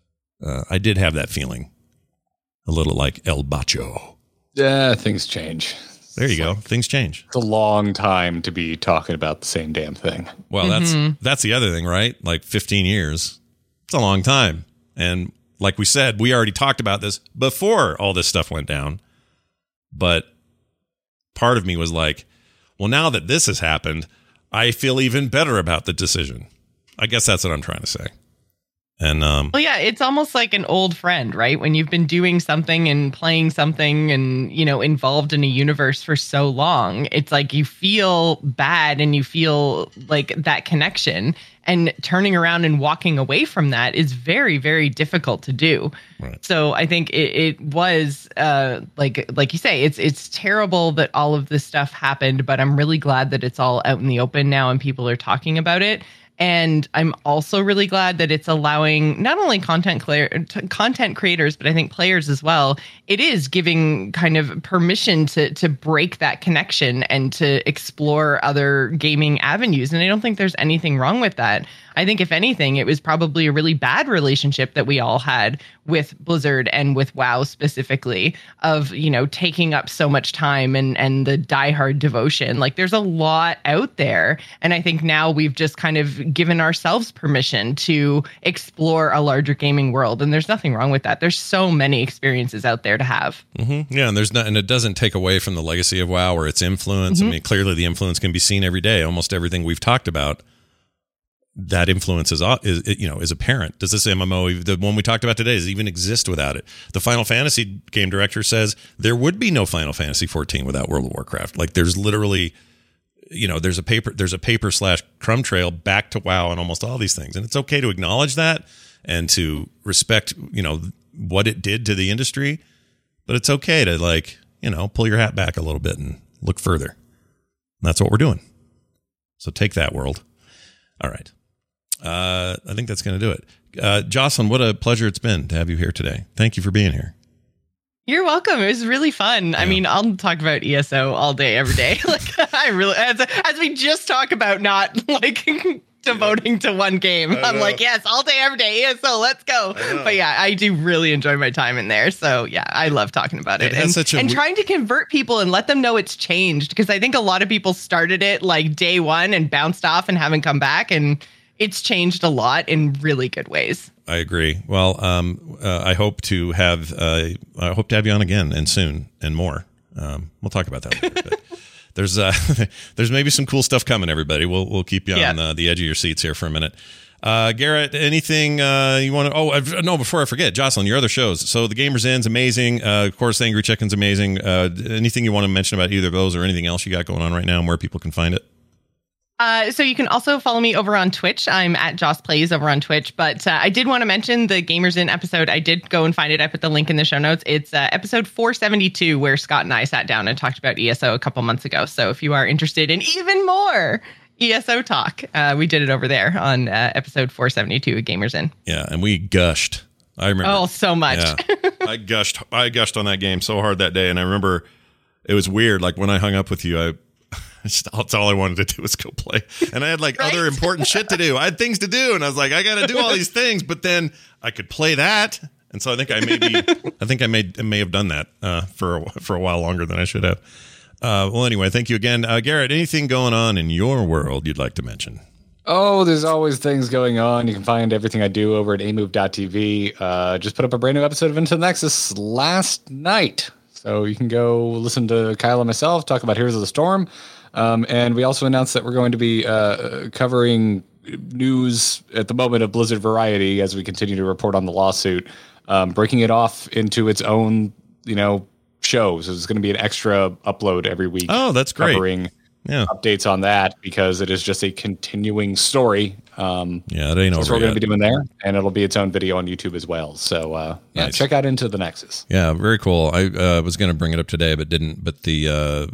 [SPEAKER 1] I did have that feeling a little like El Bacho.
[SPEAKER 3] Yeah, things change.
[SPEAKER 1] There you go. Things change.
[SPEAKER 3] It's a long time to be talking about the same damn thing.
[SPEAKER 1] Well, that's the other thing, right? Like 15 years. It's a long time. And like we said, we already talked about this before all this stuff went down. But part of me was like, well, now that this has happened, I feel even better about the decision. I guess that's what I'm trying to say. And well,
[SPEAKER 4] yeah, it's almost like an old friend, right? When you've been doing something and playing something and, involved in a universe for so long, it's like you feel bad and you feel like that connection, and turning around and walking away from that is very, very difficult to do. Right. So I think it was like you say, it's terrible that all of this stuff happened, but I'm really glad that it's all out in the open now and people are talking about it. And I'm also really glad that it's allowing not only content creators, but I think players as well. It is giving kind of permission to break that connection and to explore other gaming avenues. And I don't think there's anything wrong with that. I think if anything, it was probably a really bad relationship that we all had with Blizzard and with WoW specifically, of, taking up so much time and the diehard devotion. Like there's a lot out there. And I think now we've just kind of given ourselves permission to explore a larger gaming world. And there's nothing wrong with that. There's so many experiences out there to have.
[SPEAKER 1] Mm-hmm. Yeah. And it doesn't take away from the legacy of WoW or its influence. Mm-hmm. I mean, clearly the influence can be seen every day. Almost everything we've talked about, that influence is apparent. Does this MMO, the one we talked about today, does it even exist without it? The Final Fantasy game director says there would be no Final Fantasy 14 without World of Warcraft. Like there's literally, there's a paper/crumb trail back to WoW and almost all these things. And it's okay to acknowledge that and to respect, what it did to the industry, but it's okay to pull your hat back a little bit and look further. And that's what we're doing. So take that, world. All right. I think that's going to do it. Jocelyn, what a pleasure it's been to have you here today. Thank you for being here.
[SPEAKER 4] You're welcome. It was really fun. Yeah. I mean, I'll talk about ESO all day, every day. I really, as we just talk about not devoting to one game. I'm like, yes, all day, every day, ESO, let's go. But yeah, I do really enjoy my time in there. So yeah, I love talking about it. And trying to convert people and let them know it's changed. Because I think a lot of people started it like day one and bounced off and haven't come back. And it's changed a lot in really good ways.
[SPEAKER 1] I agree. Well, I hope to have you on again and soon and more. We'll talk about that later. But there's maybe some cool stuff coming. Everybody, we'll keep you on the edge of your seats here for a minute. Garrett, anything you want to? Oh, no! Before I forget, Jocelyn, your other shows. So the Gamers Inn's amazing. Of course, the Angry Chicken's amazing. Anything you want to mention about either of those, or anything else you got going on right now, and where people can find it?
[SPEAKER 4] So you can also follow me over on Twitch. I'm at Joss Plays over on Twitch. But I did want to mention the Gamers Inn episode. I did go and find it. I put the link in the show notes. It's episode 472, where Scott and I sat down and talked about ESO a couple months ago. So if you are interested in even more ESO talk, we did it over there on episode 472 of Gamers Inn.
[SPEAKER 1] Yeah, and we gushed. I remember.
[SPEAKER 4] Oh, so much.
[SPEAKER 1] Yeah. I gushed on that game so hard that day. And I remember it was weird. Like when I hung up with you, that's all I wanted to do was go play. And I had other important shit to do. I had things to do. And I was like, I got to do all these things, but then I could play that. And so I think I may have done that for a while longer than I should have. Well, anyway, thank you again. Garrett, anything going on in your world you'd like to mention?
[SPEAKER 3] Oh, there's always things going on. You can find everything I do over at amove.tv. Just put up a brand new episode of Into the Nexus last night. So you can go listen to Kyle and myself talk about Heroes of the Storm. And we also announced that we're going to be covering news at the moment of Blizzard Variety as we continue to report on the lawsuit, breaking it off into its own, show. So there's going to be an extra upload every week.
[SPEAKER 1] Oh, that's great.
[SPEAKER 3] Covering updates on that because it is just a continuing story.
[SPEAKER 1] It ain't over
[SPEAKER 3] That's what we're going
[SPEAKER 1] yet.
[SPEAKER 3] to be doing there. And it'll be its own video on YouTube as well. So,
[SPEAKER 1] Nice.
[SPEAKER 3] Check out Into the Nexus.
[SPEAKER 1] Yeah, very cool. I was going to bring it up today, but didn't. But the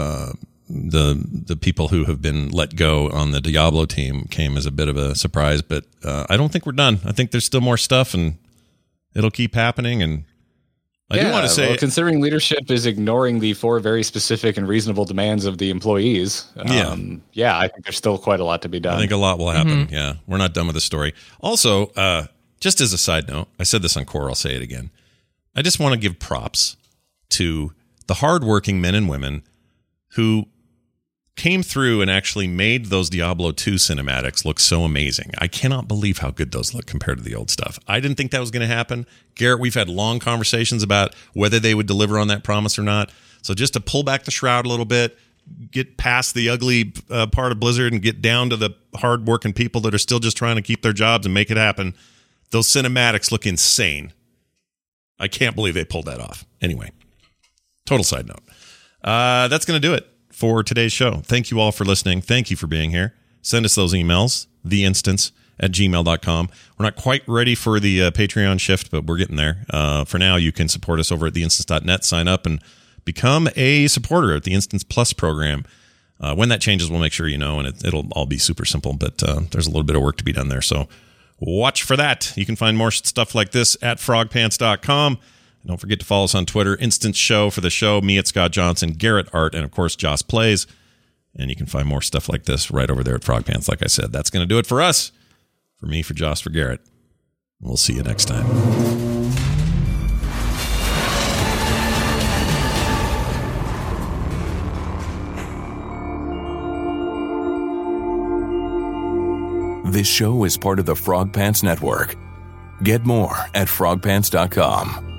[SPEAKER 1] people who have been let go on the Diablo team came as a bit of a surprise. But I don't think we're done. I think there's still more stuff, and it'll keep happening. And I do want to say,
[SPEAKER 3] considering leadership is ignoring the 4 very specific and reasonable demands of the employees, I think there's still quite a lot to be done.
[SPEAKER 1] I think a lot will happen. Mm-hmm. Yeah, we're not done with the story. Also, just as a side note, I said this on Core, I'll say it again. I just want to give props to the hardworking men and women who came through and actually made those Diablo 2 cinematics look so amazing. I cannot believe how good those look compared to the old stuff. I didn't think that was going to happen. Garrett, we've had long conversations about whether they would deliver on that promise or not. So just to pull back the shroud a little bit, get past the ugly part of Blizzard and get down to the hardworking people that are still just trying to keep their jobs and make it happen. Those cinematics look insane. I can't believe they pulled that off. Anyway, total side note. That's going to do it for today's show. Thank you all for listening. Thank you for being here. Send us those emails, theinstance@gmail.com. We're not quite ready for the Patreon shift, but we're getting there. For now, you can support us over at theinstance.net. Sign up and become a supporter at the Instance Plus program. When that changes, we'll make sure you know, and it'll all be super simple, but there's a little bit of work to be done there. So watch for that. You can find more stuff like this at frogpants.com. Don't forget to follow us on Twitter, Instance Show for the show, me at Scott Johnson, Garrett Art, and of course, Joss Plays. And you can find more stuff like this right over there at Frog Pants. Like I said, that's going to do it for us. For me, for Joss, for Garrett. We'll see you next time.
[SPEAKER 9] This show is part of the Frog Pants Network. Get more at frogpants.com.